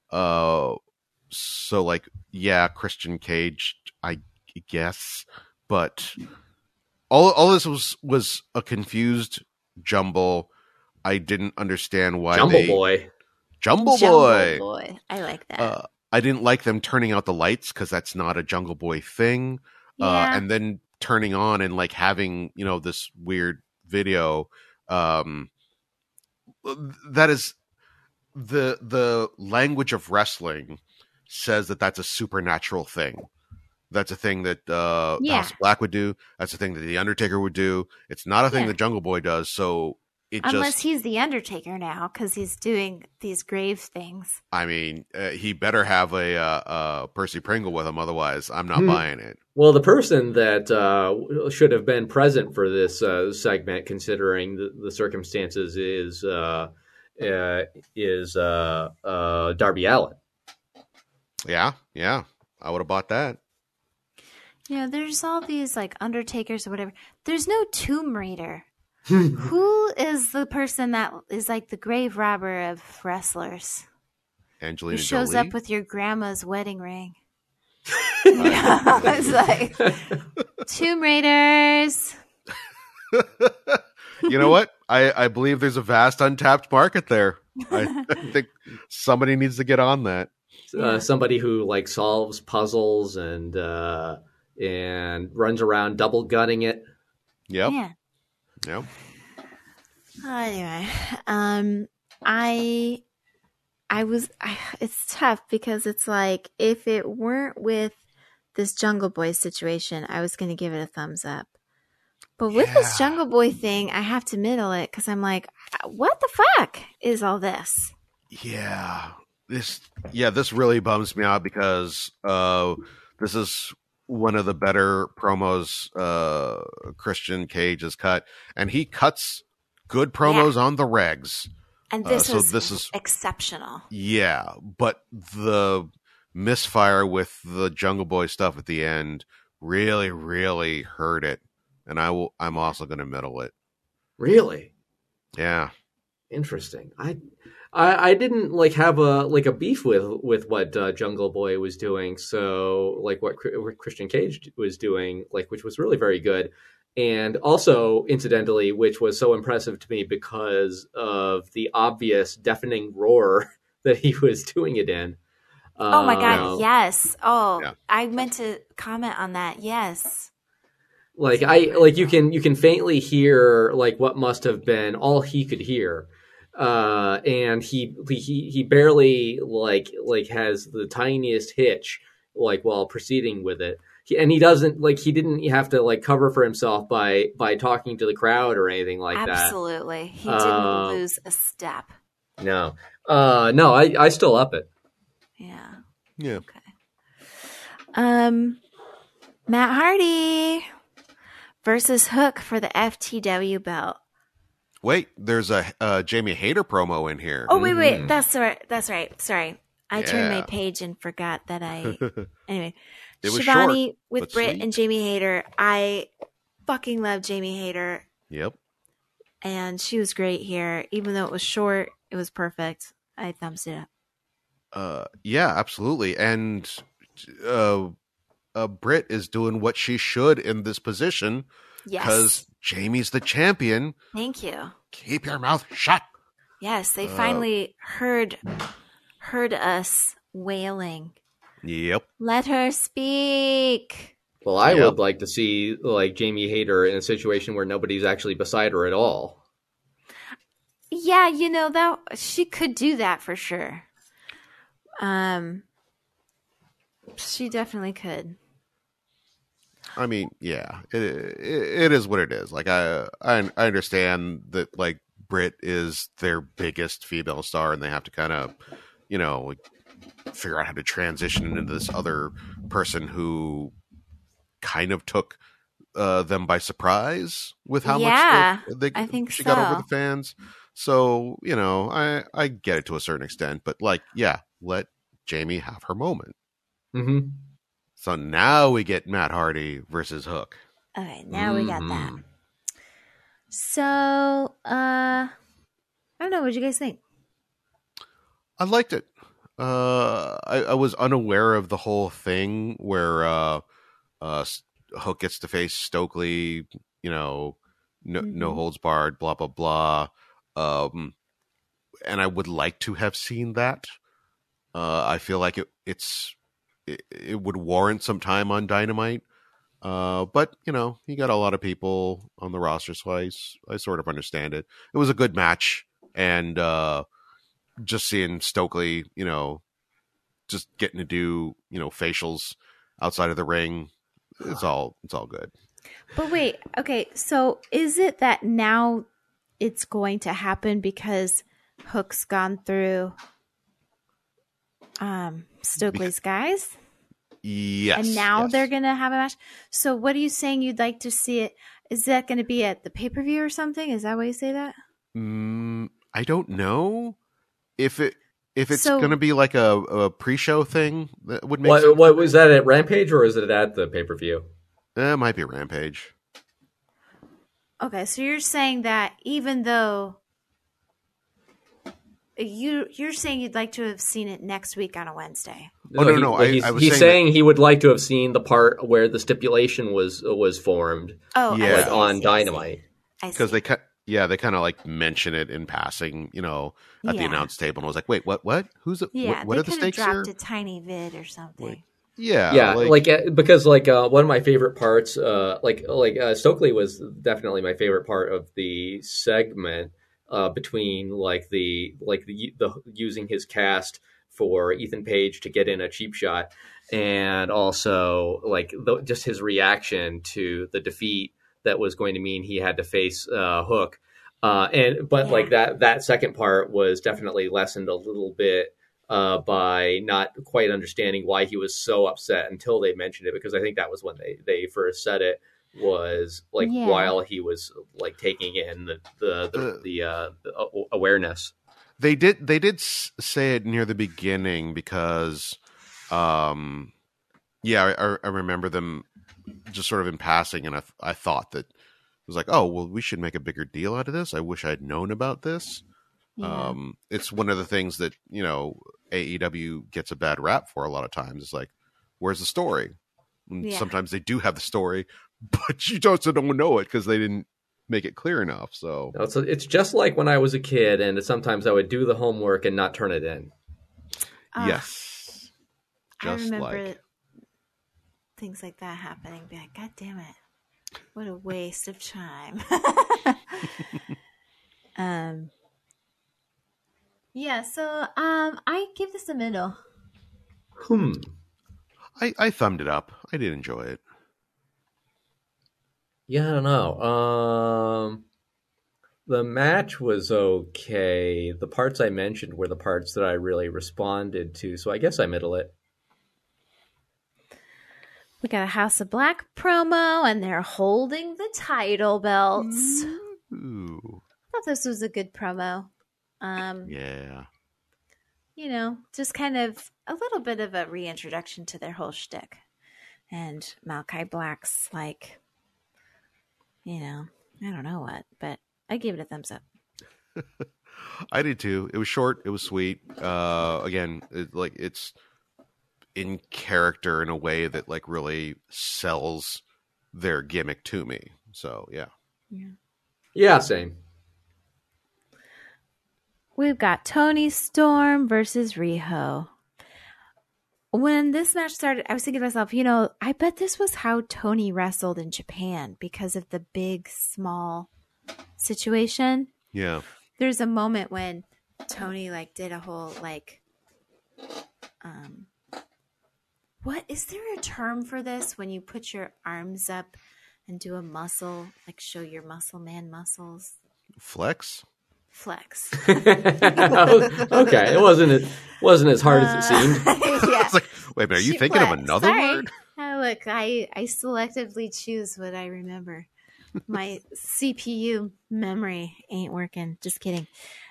Christian Cage, I guess, but all this was a confused jumble. I didn't understand why Jumble Boy. I like that. I didn't like them turning out the lights because that's not a Jungle Boy thing. Yeah. And then turning on and having this weird video. That is the language of wrestling says that that's a supernatural thing. That's a thing that the Yeah. House of Black would do. That's a thing that the Undertaker would do. It's not a thing Yeah. that Jungle Boy does. So Unless he's the Undertaker now, because he's doing these grave things. I mean, he better have a Percy Pringle with him. Otherwise, I'm not buying it. Well, the person that should have been present for this segment, considering the circumstances, is Darby Allin. Yeah. I would have bought that. There's all these like Undertakers or whatever. There's no Tomb Raider. Who is the person that is like the grave robber of wrestlers? Angelina Who shows Jolie? up with your grandma's wedding ring? It's like Tomb Raiders. You know what? I believe there's a vast untapped market there. I think somebody needs to get on that. Somebody who like solves puzzles and runs around double gunning it. Yep. Yeah. Yep. Anyway, it's tough because it's like if it weren't with this Jungle Boy situation, I was going to give it a thumbs up. But with this Jungle Boy thing, I have to middle it because I'm like, what the fuck is all this? Yeah. This really bums me out because this is one of the better promos Christian Cage has cut, and he cuts good promos on the regs. And this is exceptional. Yeah, but the misfire with the Jungle Boy stuff at the end really, really hurt it, and I'm also going to middle it. Really? Yeah. Interesting. I didn't like have a beef with what Jungle Boy was doing. So like what Christian Cage was doing, like which was really very good, and also incidentally, which was so impressive to me because of the obvious deafening roar that he was doing it in. Oh my God! Yes. Oh, yeah. I meant to comment on that. Yes. You can faintly hear like what must have been all he could hear. And he barely like has the tiniest hitch like while proceeding with it. He didn't have to like cover for himself by talking to the crowd or anything like that. Absolutely. He didn't lose a step. No. I still up it. Yeah. Yeah. Okay. Matt Hardy versus Hook for the FTW belt. Wait, there's a Jamie Hayter promo in here. Oh, wait. That's right. Sorry. I turned my page and forgot that anyway. It was Shivani short, with Britt sweet. and Jamie Hayter. I fucking love Jamie Hayter. Yep. And she was great here. Even though it was short, it was perfect. I thumbs it up. Yeah, absolutely. And Britt is doing what she should in this position. Yes. Because Jamie's the champion. Thank you. Keep your mouth shut. Yes, they finally heard us wailing. Yep. Let her speak. Well, I would like to see like Jamie Hayter in a situation where nobody's actually beside her at all. Yeah, that she could do that for sure. She definitely could. I mean, yeah, it is what it is. Like I understand that like Britt is their biggest female star, and they have to kind of, like, figure out how to transition into this other person who kind of took them by surprise with how much I think she got over the fans. So I get it to a certain extent, but like, yeah, let Jamie have her moment. Mm-hmm. So now we get Matt Hardy versus Hook. Okay, now we got that. So, I don't know. What did you guys think? I liked it. I was unaware of the whole thing where Hook gets to face Stokely, no holds barred, blah, blah, blah. And I would like to have seen that. I feel like it would warrant some time on Dynamite. But, you got a lot of people on the roster, so I sort of understand it. It was a good match, and just seeing Stokely, just getting to do, facials outside of the ring, it's all good. But wait, okay, so is it that now it's going to happen because Hook's gone through Stokely's guys? Yes. And now yes. they're going to have a match? So what are you saying you'd like to see it? Is that going to be at the pay-per-view or something? Is that why you say that? I don't know if it's going to be like a pre-show thing. That would make sense. What was that at Rampage or is it at the pay-per-view? It might be Rampage. Okay, so you're saying that even though you're saying you'd like to have seen it next week on a Wednesday. No. He's saying he would like to have seen the part where the stipulation was formed. Oh, yeah, like on Dynamite. Because they kind of like mention it in passing, at the announce table, and I was like, wait, what? Who's it? Yeah, what are the stakes here? They could have dropped a tiny vid or something. Yeah, because one of my favorite parts, Stokely was definitely my favorite part of the segment between the using his cast for Ethan Page to get in a cheap shot, and also just his reaction to the defeat that was going to mean he had to face Hook, that second part was definitely lessened a little bit. By not quite understanding why he was so upset until they mentioned it, because I think that was when they first said it, was while he was taking in the awareness. They did say it near the beginning because, I remember them just sort of in passing, and I thought that it was like, oh well, we should make a bigger deal out of this. I wish I'd known about this. Yeah. It's one of the things that AEW gets a bad rap for a lot of times. It's like, where's the story? Sometimes they do have the story, but you just don't know it because they didn't make it clear enough. So it's just like when I was a kid, and sometimes I would do the homework and not turn it in. Yes, I remember things like that happening. Be like, God damn it, what a waste of time. Yeah, so I give this a middle. I thumbed it up. I did enjoy it. Yeah, I don't know. The match was okay. The parts I mentioned were the parts that I really responded to, so I guess I middle it. We got a House of Black promo, and they're holding the title belts. Ooh. I thought this was a good promo. Yeah. Just kind of a little bit of a reintroduction to their whole shtick. And Malachi Black's I don't know what, but I gave it a thumbs up. I did too. It was short. It was sweet. Again, it's in character in a way that really sells their gimmick to me. So, yeah. Yeah, same. We've got Toni Storm versus Riho. When this match started, I was thinking to myself, I bet this was how Toni wrestled in Japan because of the big, small situation. Yeah. There's a moment when Toni did a whole what is there a term for this when you put your arms up and do a muscle, show your muscle man muscles? Flex. Okay, it wasn't as hard as it seemed. Yeah. It's wait a minute, are you thinking of another word? Look, I selectively choose what I remember. My CPU memory ain't working. Just kidding.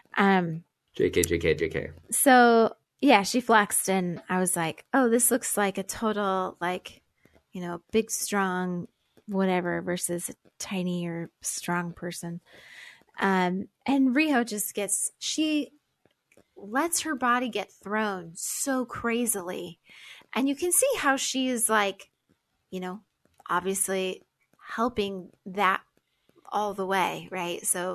JK. So yeah, she flexed, and I was like, oh, this looks like a total big, strong, whatever versus a tiny or strong person. And Riho she lets her body get thrown so crazily. And you can see how she is obviously helping all the way, right? So,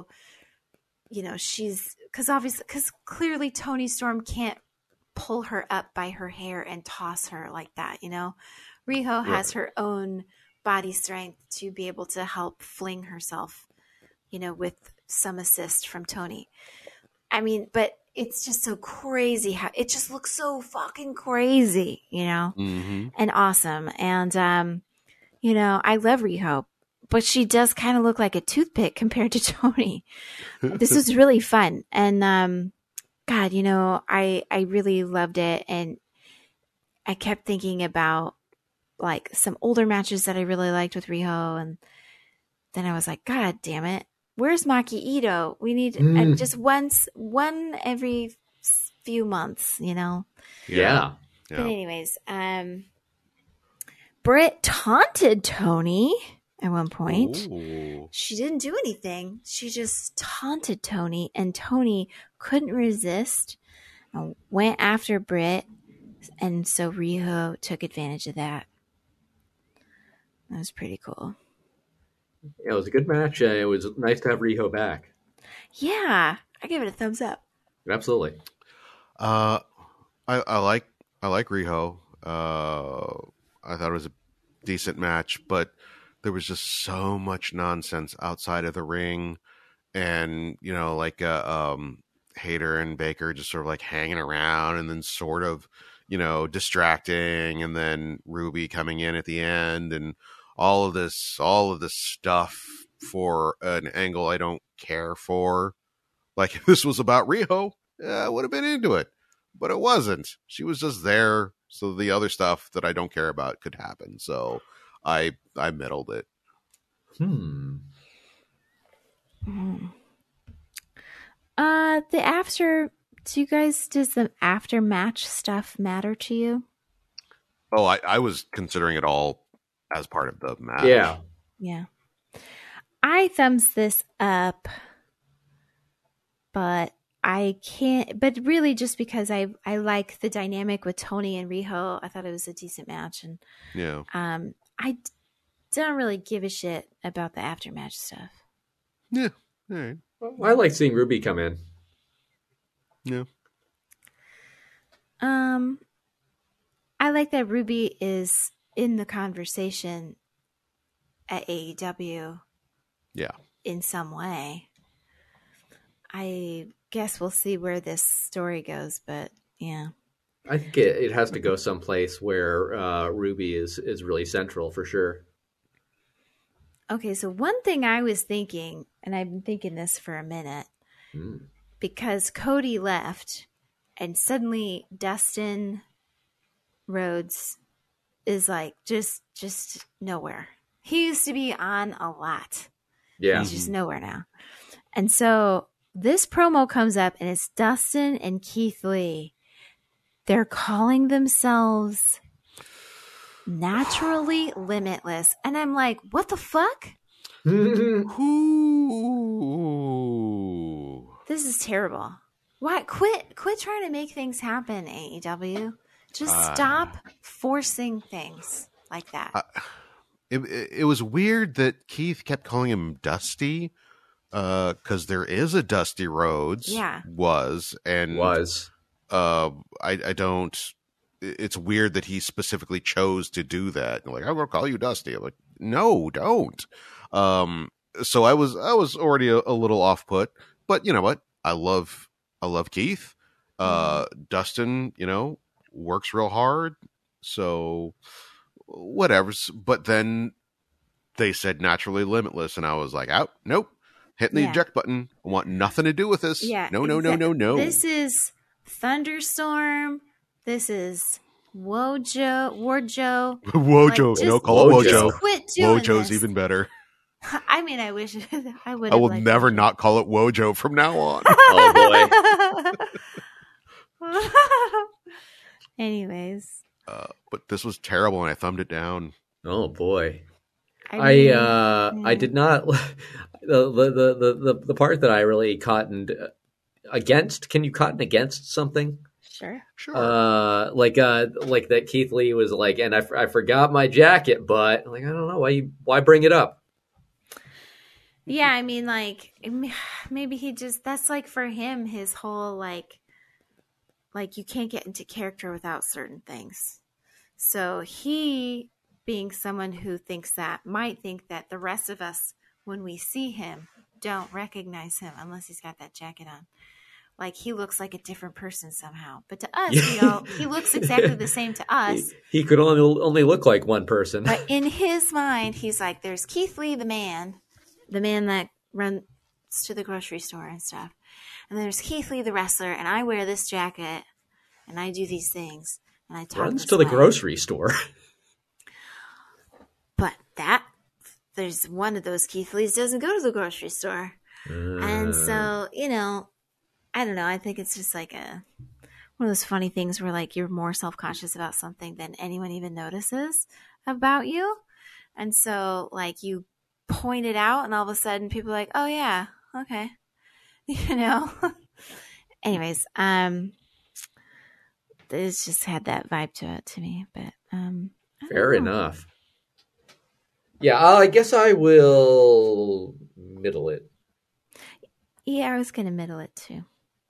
because clearly Toni Storm can't pull her up by her hair and toss her like that, Riho has her own body strength to be able to help fling herself, with some assist from Toni. I mean, but it's just so crazy how it just looks so fucking crazy, Mm-hmm. and awesome. And, I love Riho, but she does kind of look like a toothpick compared to Tony. This was really fun. And, God, I really loved it. And I kept thinking about like some older matches that I really liked with Riho. And then I was like, God damn it. Where's Maki Ito? We need just one every few months, Yeah. But anyways, Britt taunted Tony at one point. Ooh. She didn't do anything. She just taunted Tony, and Tony couldn't resist and went after Britt. And so Riho took advantage of that. That was pretty cool. Yeah, it was a good match. It was nice to have Riho back. Yeah, I give it a thumbs up. Absolutely. I like Riho. I thought it was a decent match, but there was just so much nonsense outside of the ring, and Hayter and Baker just sort of like hanging around, and then sort of distracting, and then Ruby coming in at the end, and all of this stuff for an angle I don't care for. Like, if this was about Riho, I would have been into it, but it wasn't. She was just there so the other stuff that I don't care about could happen. So I middled it. The after, does the after match stuff matter to you? Oh, I was considering it all as part of the match. Yeah. Yeah. I thumbs this up, but I can't, but really just because I like the dynamic with Tony and Riho. I thought it was a decent match, and Yeah. I don't really give a shit about the aftermatch stuff. Yeah. All right. I like seeing Ruby come in. Yeah. I like that Ruby is in the conversation at AEW. Yeah. In some way. I guess we'll see where this story goes, but yeah. I think it has to go someplace where Ruby is really central for sure. Okay, so one thing I was thinking, and I've been thinking this for a minute, because Cody left, and suddenly Dustin Rhodes is like just nowhere. He used to be on a lot. Yeah. He's just nowhere now. And so this promo comes up, and it's Dustin and Keith Lee. They're calling themselves Naturally Limitless. And I'm like, what the fuck? Ooh. This is terrible. Why? Quit trying to make things happen, AEW. Just stop forcing things like that. It was weird that Keith kept calling him Dusty, because there is a Dusty Rhodes. Yeah. Was. I don't. It's weird that he specifically chose to do that. Like, I'm gonna call you Dusty. I'm like, no, don't. So I was already a little off put, but you know what? I love Keith. Dustin, works real hard. So whatever. But then they said Naturally Limitless, and I was like, out. Nope. Hitting the eject button. I want nothing to do with this. Yeah. No. This is Thunderstorm. This is Wojo. Wojo. No, call it Wojo. Just quit doing Wojo's this. even better. I mean, I wish I would. I will never not call it Wojo from now on. Oh boy. Anyways. But this was terrible, and I thumbed it down. Oh boy. I did not the part that I really cottoned against. Can you cotton against something? Sure. Like that Keith Lee was like, and I forgot my jacket, but like, I don't know why bring it up. Yeah, I mean, like, maybe he just, that's like for him, his whole like you can't get into character without certain things. So he, being someone who might think that the rest of us, when we see him, don't recognize him unless he's got that jacket on. like he looks like a different person somehow. But to us, you know, he looks exactly the same to us. He could only look like one person. But in his mind, he's like, there's Keith Lee, the man that runs to the grocery store and stuff. And there's Keith Lee, the wrestler, and I wear this jacket, and I do these things, and I talk Runs this to the way. grocery store. But there's one of those Keith Lees doesn't go to the grocery store. And so, you know, I don't know. I think it's just like one of those funny things where like you're more self-conscious about something than anyone even notices about you. And so like you point it out and all of a sudden people are like, oh yeah, okay. You know? Anyways, it's just had that vibe to it to me, but Fair enough. Yeah, I guess I will middle it. Yeah, I was going to middle it too.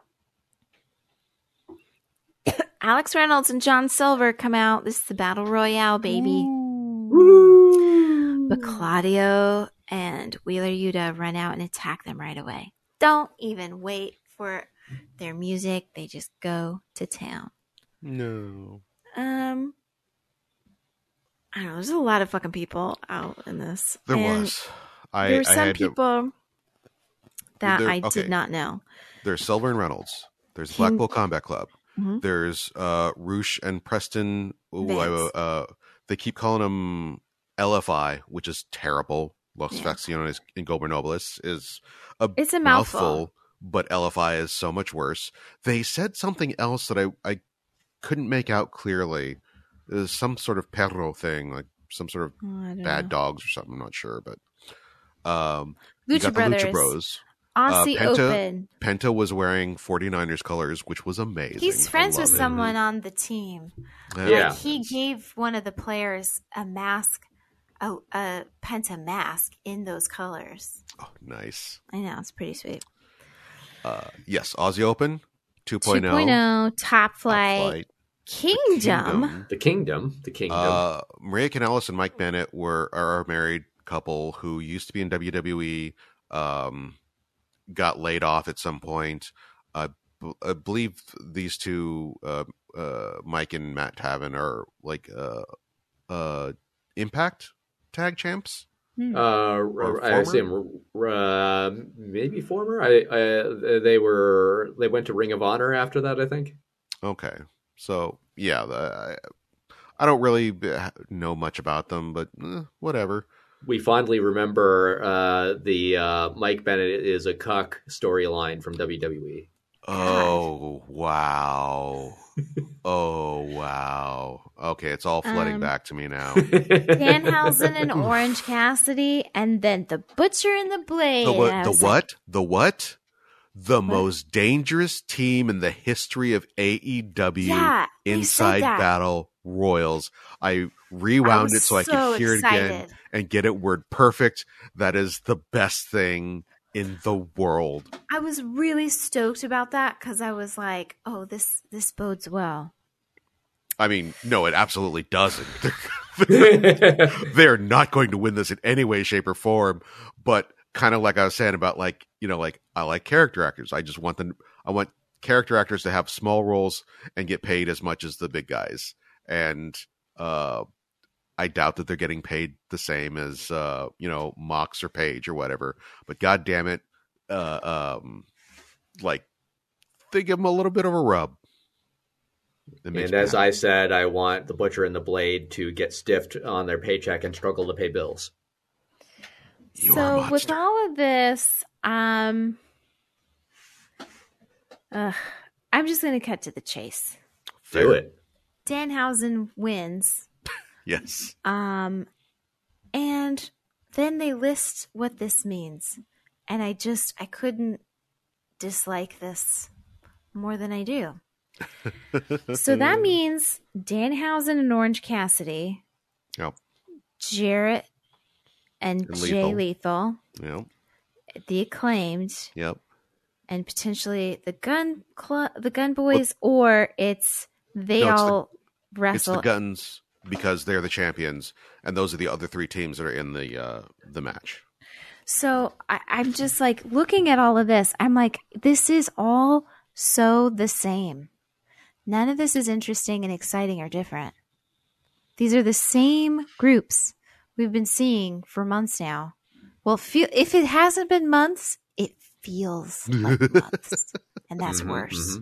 Alex Reynolds and John Silver come out. This is the Battle Royale, baby. Woo! But Claudio and Wheeler Yuta run out and attack them right away. Don't even wait for their music. They just go to town. No. I don't know. There's a lot of fucking people out in this. There And was. There were some had people that There- I okay. did not know. There's Silver and Reynolds. There's King- Black Bull Combat Club. Mhm. There's Roosh and Preston. Vance. They keep calling them LFI, which is terrible. Los Yeah. Facciones Ingobernables is It's a mouthful. but LFI is so much worse. They said something else that I couldn't make out clearly. It was some sort of perro thing, like some sort of Oh, I don't bad know. dogs or something. I'm not sure, but you Lucha got Brothers. the Lucha Bros. Aussie Penta- Open. Penta was wearing 49ers colors, which was amazing. He's I friends with love it. someone on the team. Yeah. Like he gave one of the players a mask, a Penta mask in those colors. Oh, nice. I know, it's pretty sweet. Yes, Aussie Open 2.0. 2.0, Top Top Flight, Kingdom. The Kingdom. Maria Kanellis and Mike Bennett are a married couple who used to be in WWE, got laid off at some point. I believe these two, Mike and Matt Taven, are like Impact Tag Champs. I former? assume maybe former. They went to Ring of Honor after that, I think. Okay, so yeah, I don't really know much about them, but whatever. We fondly remember the Mike Bennett is a cuck storyline from WWE. Oh wow! Oh wow! Okay, it's all flooding back to me now. Danhausen and Orange Cassidy, and then the Butcher and the Blade. The And I what? was The like, what? The what? The most dangerous team in the history of AEW Yeah, they said Inside that. Battle Royals. I I rewound was it so I so could hear it again excited. and get it word perfect. That is the best thing in the world. I was really stoked about that because I was like, "Oh, this bodes well." I mean, no, it absolutely doesn't. They're not going to win this in any way, shape, or form. But kind of like I was saying about like I like character actors. I want character actors to have small roles and get paid as much as the big guys. And I doubt that they're getting paid the same as Mox or Page or whatever. But God damn it, like they give them a little bit of a rub. And as I said, I want the Butcher and the Blade to get stiffed on their paycheck and struggle to pay bills. You are a So with monster. all of this, I'm just going to cut to the chase. Do it. Danhausen wins, Yes. and then they list what this means, and I couldn't dislike this more than I do. So that means Danhausen and Orange Cassidy, Yep. Jarrett and And Jay Lethal, Yep. the Acclaimed, Yep. and potentially the Gun Boys, or it's they No, it's all It's wrestle. the Guns because they're the champions, and those are the other three teams that are in the match. So I'm just like looking at all of this. I'm like, this is all so the same. None of this is interesting and exciting or different. These are the same groups we've been seeing for months now. Well, if it hasn't been months, it feels like months. And that's worse.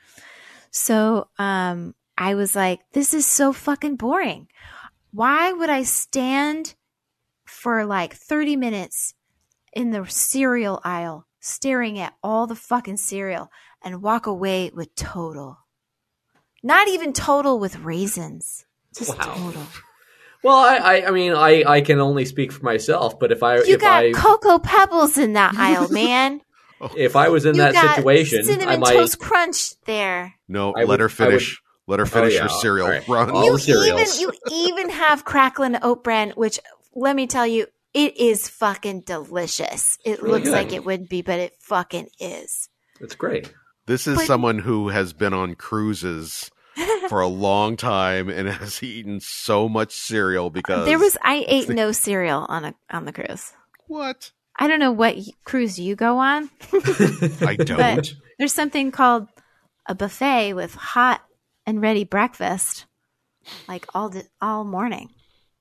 So I was like, this is so fucking boring. Why would I stand for like 30 minutes in the cereal aisle staring at all the fucking cereal and walk away with Total? Not even Total with raisins. Just Total. Well, I mean, I can only speak for myself, but if I got Cocoa Pebbles in that aisle, man. If I was in that situation, Cinnamon Toast Crunch there. No, let her finish. Let her finish her cereal run. You even have Cracklin' Oat Bran, which let me tell you, it is fucking delicious. It really looks good. Like it wouldn't be, but it fucking is. It's great. This is someone who has been on cruises for a long time and has eaten so much cereal because I ate no cereal on the cruise. What? I don't know what cruise you go on. I don't. But there's something called a buffet with hot and ready breakfast, like all morning.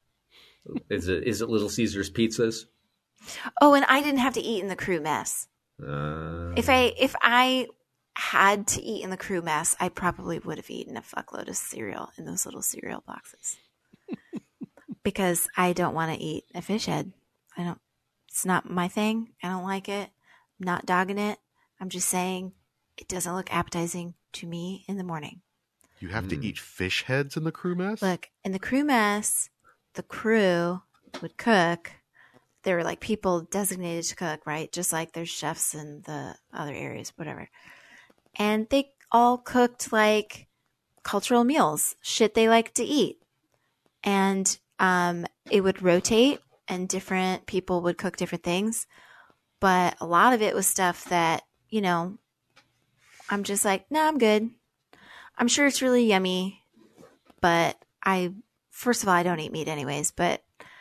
Is it Little Caesars pizzas? Oh, and I didn't have to eat in the crew mess. If I had to eat in the crew mess, I probably would have eaten a fuckload of cereal in those little cereal boxes. Because I don't want to eat a fish head. It's not my thing. I don't like it. I'm not dogging it. I'm just saying it doesn't look appetizing to me in the morning. You have to eat fish heads in the crew mess? Look, in the crew mess, the crew would cook. There were like people designated to cook, right? Just like there's chefs in the other areas, whatever. And they all cooked like cultural meals, shit they like to eat. And it would rotate and different people would cook different things. But a lot of it was stuff that, I'm just like, no, I'm good. I'm sure it's really yummy. But first of all, I don't eat meat anyways. But,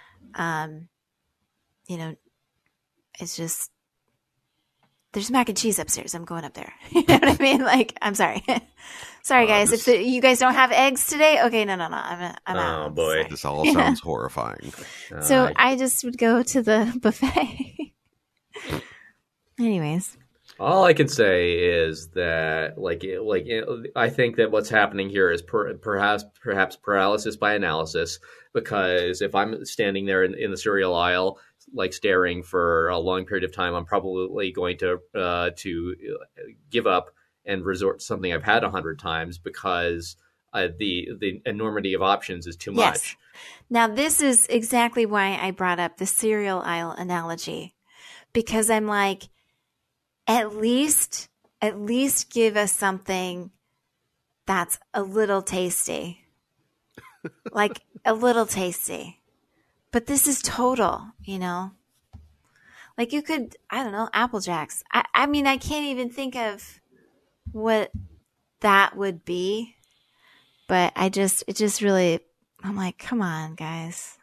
it's just, there's mac and cheese upstairs. I'm going up there. You know what I mean? Like, I'm sorry. Sorry, guys. If you guys don't have eggs today, okay, no. I'm out. Oh, boy. This all sounds horrifying. So I just would go to the buffet. Anyways. All I can say is that, I think that what's happening here is perhaps paralysis by analysis, because if I'm standing there in the cereal aisle, like staring for a long period of time, I'm probably going to give up and resort to something I've had 100 times because the enormity of options is too much. Yes. Now, this is exactly why I brought up the cereal aisle analogy, because I'm like, at least give us something that's a little tasty, like a little tasty. But this is Total, like you could, I don't know, Apple Jacks. I mean, I can't even think of what that would be, but it just really, I'm like, come on, guys.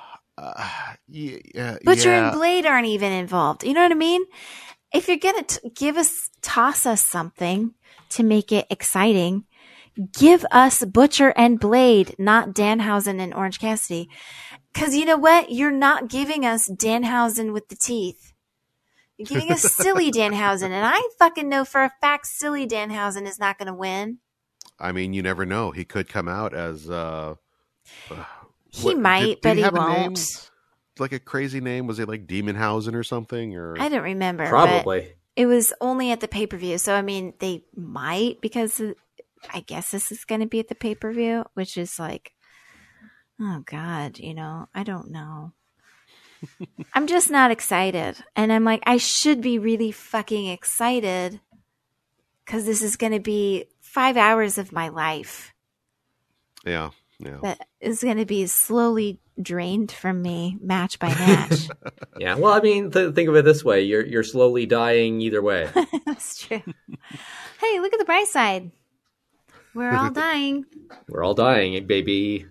Butcher and Blade aren't even involved. You know what I mean? If you're going to toss us something to make it exciting, give us Butcher and Blade, not Danhausen and Orange Cassidy. Because you know what? You're not giving us Danhausen with the teeth. You're giving us silly Danhausen. And I fucking know for a fact silly Danhausen is not going to win. I mean, you never know. He could come out as... he might, but he won't. Like a crazy name? Was it like Demonhausen or something? Or I don't remember. Probably. It was only at the pay-per-view. So, I mean, they might, because I guess this is going to be at the pay-per-view, which is like, oh, God, I don't know. I'm just not excited. And I'm like, I should be really fucking excited because this is going to be 5 hours of my life. Yeah. That is going to be slowly drained from me match by match. Yeah. Well, I mean, think of it this way. You're slowly dying either way. That's true. Hey, look at the bright side. We're all dying. We're all dying, baby.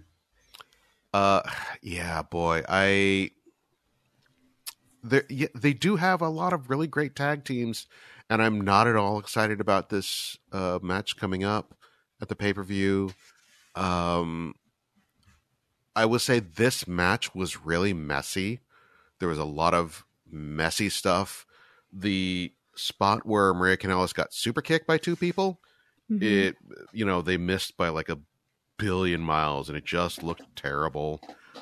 Yeah, boy. They do have a lot of really great tag teams, and I'm not at all excited about this match coming up at the pay-per-view. I would say this match was really messy. There was a lot of messy stuff. The spot where Maria Kanellis got super kicked by two people, they missed by like a billion miles, and it just looked terrible.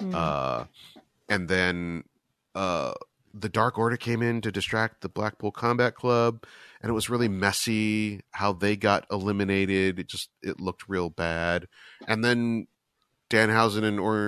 And then the Dark Order came in to distract the Blackpool Combat Club, and it was really messy how they got eliminated. It looked real bad. And then Danhausen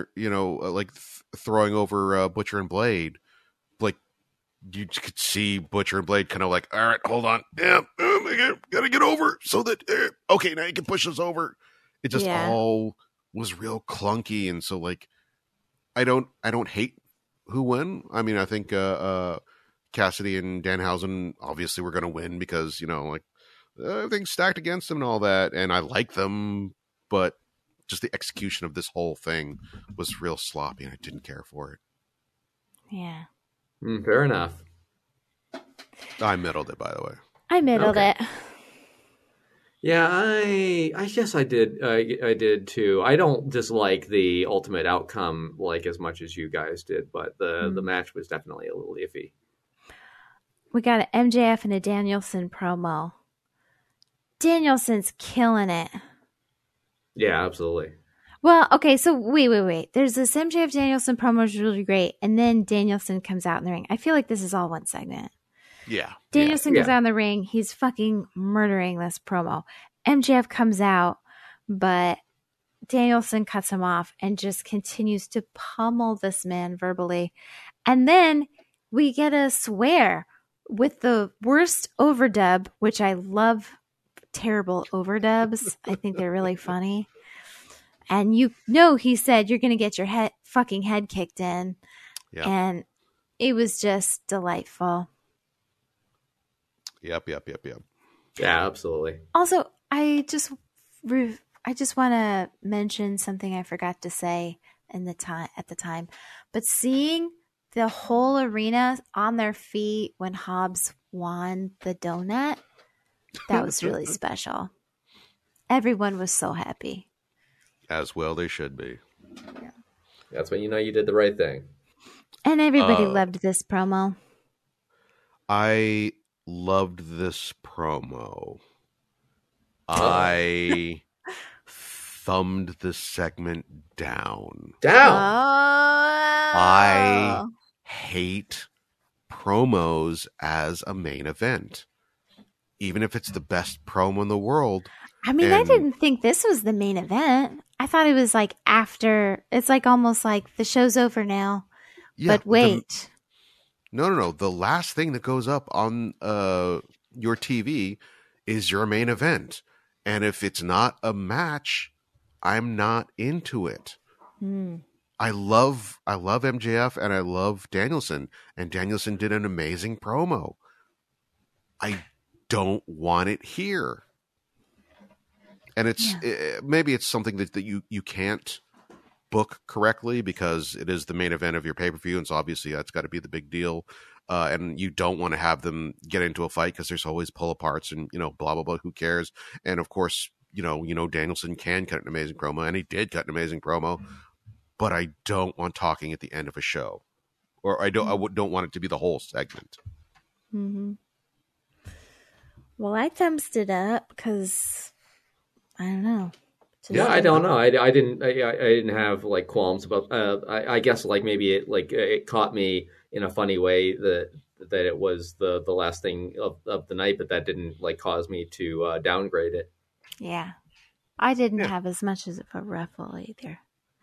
throwing over Butcher and Blade, like you could see Butcher and Blade kind of like, all right, hold on, gotta get over so that okay, now you can push us over. It just all was real clunky, and so like I don't hate who won. I mean, I think Cassidy and Danhausen obviously were going to win because everything's stacked against them and all that, and I like them, but just the execution of this whole thing was real sloppy, and I didn't care for it. Yeah. Fair enough. I middled it, by the way. I middled it. Yeah, I guess I did. I did too. I don't dislike the ultimate outcome like as much as you guys did, but the match was definitely a little iffy. We got an MJF and a Danielson promo. Danielson's killing it. Yeah, absolutely. Well, okay, so wait. There's this MJF Danielson promo, which is really great, and then Danielson comes out in the ring. I feel like this is all one segment. Yeah. Danielson goes out in the ring. He's fucking murdering this promo. MJF comes out, but Danielson cuts him off and just continues to pummel this man verbally. And then we get a swear with the worst overdub, which I love. Terrible overdubs. I think they're really funny. And he said you're going to get your fucking head kicked in. Yeah. And it was just delightful. Yep. Yeah, absolutely. Also, I just want to mention something I forgot to say at the time. But seeing the whole arena on their feet when Hobbs won the donut, that was really special. Everyone was so happy. As well they should be. Yeah. That's when you know you did the right thing. And everybody loved this promo. I loved this promo. I thumbed this segment down. I hate promos as a main event. Even if it's the best promo in the world. I mean, I didn't think this was the main event. I thought it was like after. It's like almost like the show's over now. Yeah, but wait. No. The last thing that goes up on your TV is your main event. And if it's not a match, I'm not into it. I love MJF and I love Danielson. And Danielson did an amazing promo. I don't want it here. And maybe it's something that you can't book correctly because it is the main event of your pay-per-view, and so obviously that's got to be the big deal. And you don't want to have them get into a fight because there's always pull-aparts and, blah, blah, blah, who cares? And of course, Danielson can cut an amazing promo, and he did cut an amazing promo, but I don't want talking at the end of a show. Or I don't want it to be the whole segment. Mm-hmm. Well, I thumbs it up because I don't know. I don't know. I didn't have like qualms about. I guess like maybe it caught me in a funny way that it was the last thing of the night, but that didn't like cause me to downgrade it. Yeah, I didn't have as much as a ruffle either.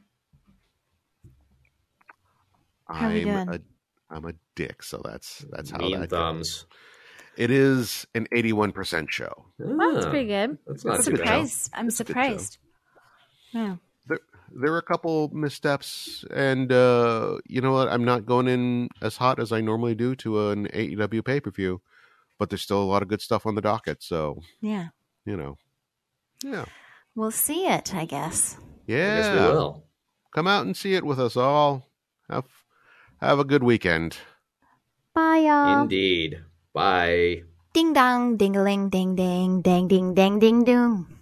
How are we doing? I'm a dick, so that's how mean that thumbs. Goes. It is an 81% show. Well, that's pretty good. That's not too bad. I'm surprised. Yeah. There were a couple missteps, and you know what? I'm not going in as hot as I normally do to an AEW pay-per-view, but there's still a lot of good stuff on the docket. So yeah, yeah, we'll see it. I guess. Yeah, I guess we will. Come out and see it with us all. Have a good weekend. Bye, y'all. Indeed. Bye. Ding dong, ding a ling, ding ding, ding ding, ding ding doom.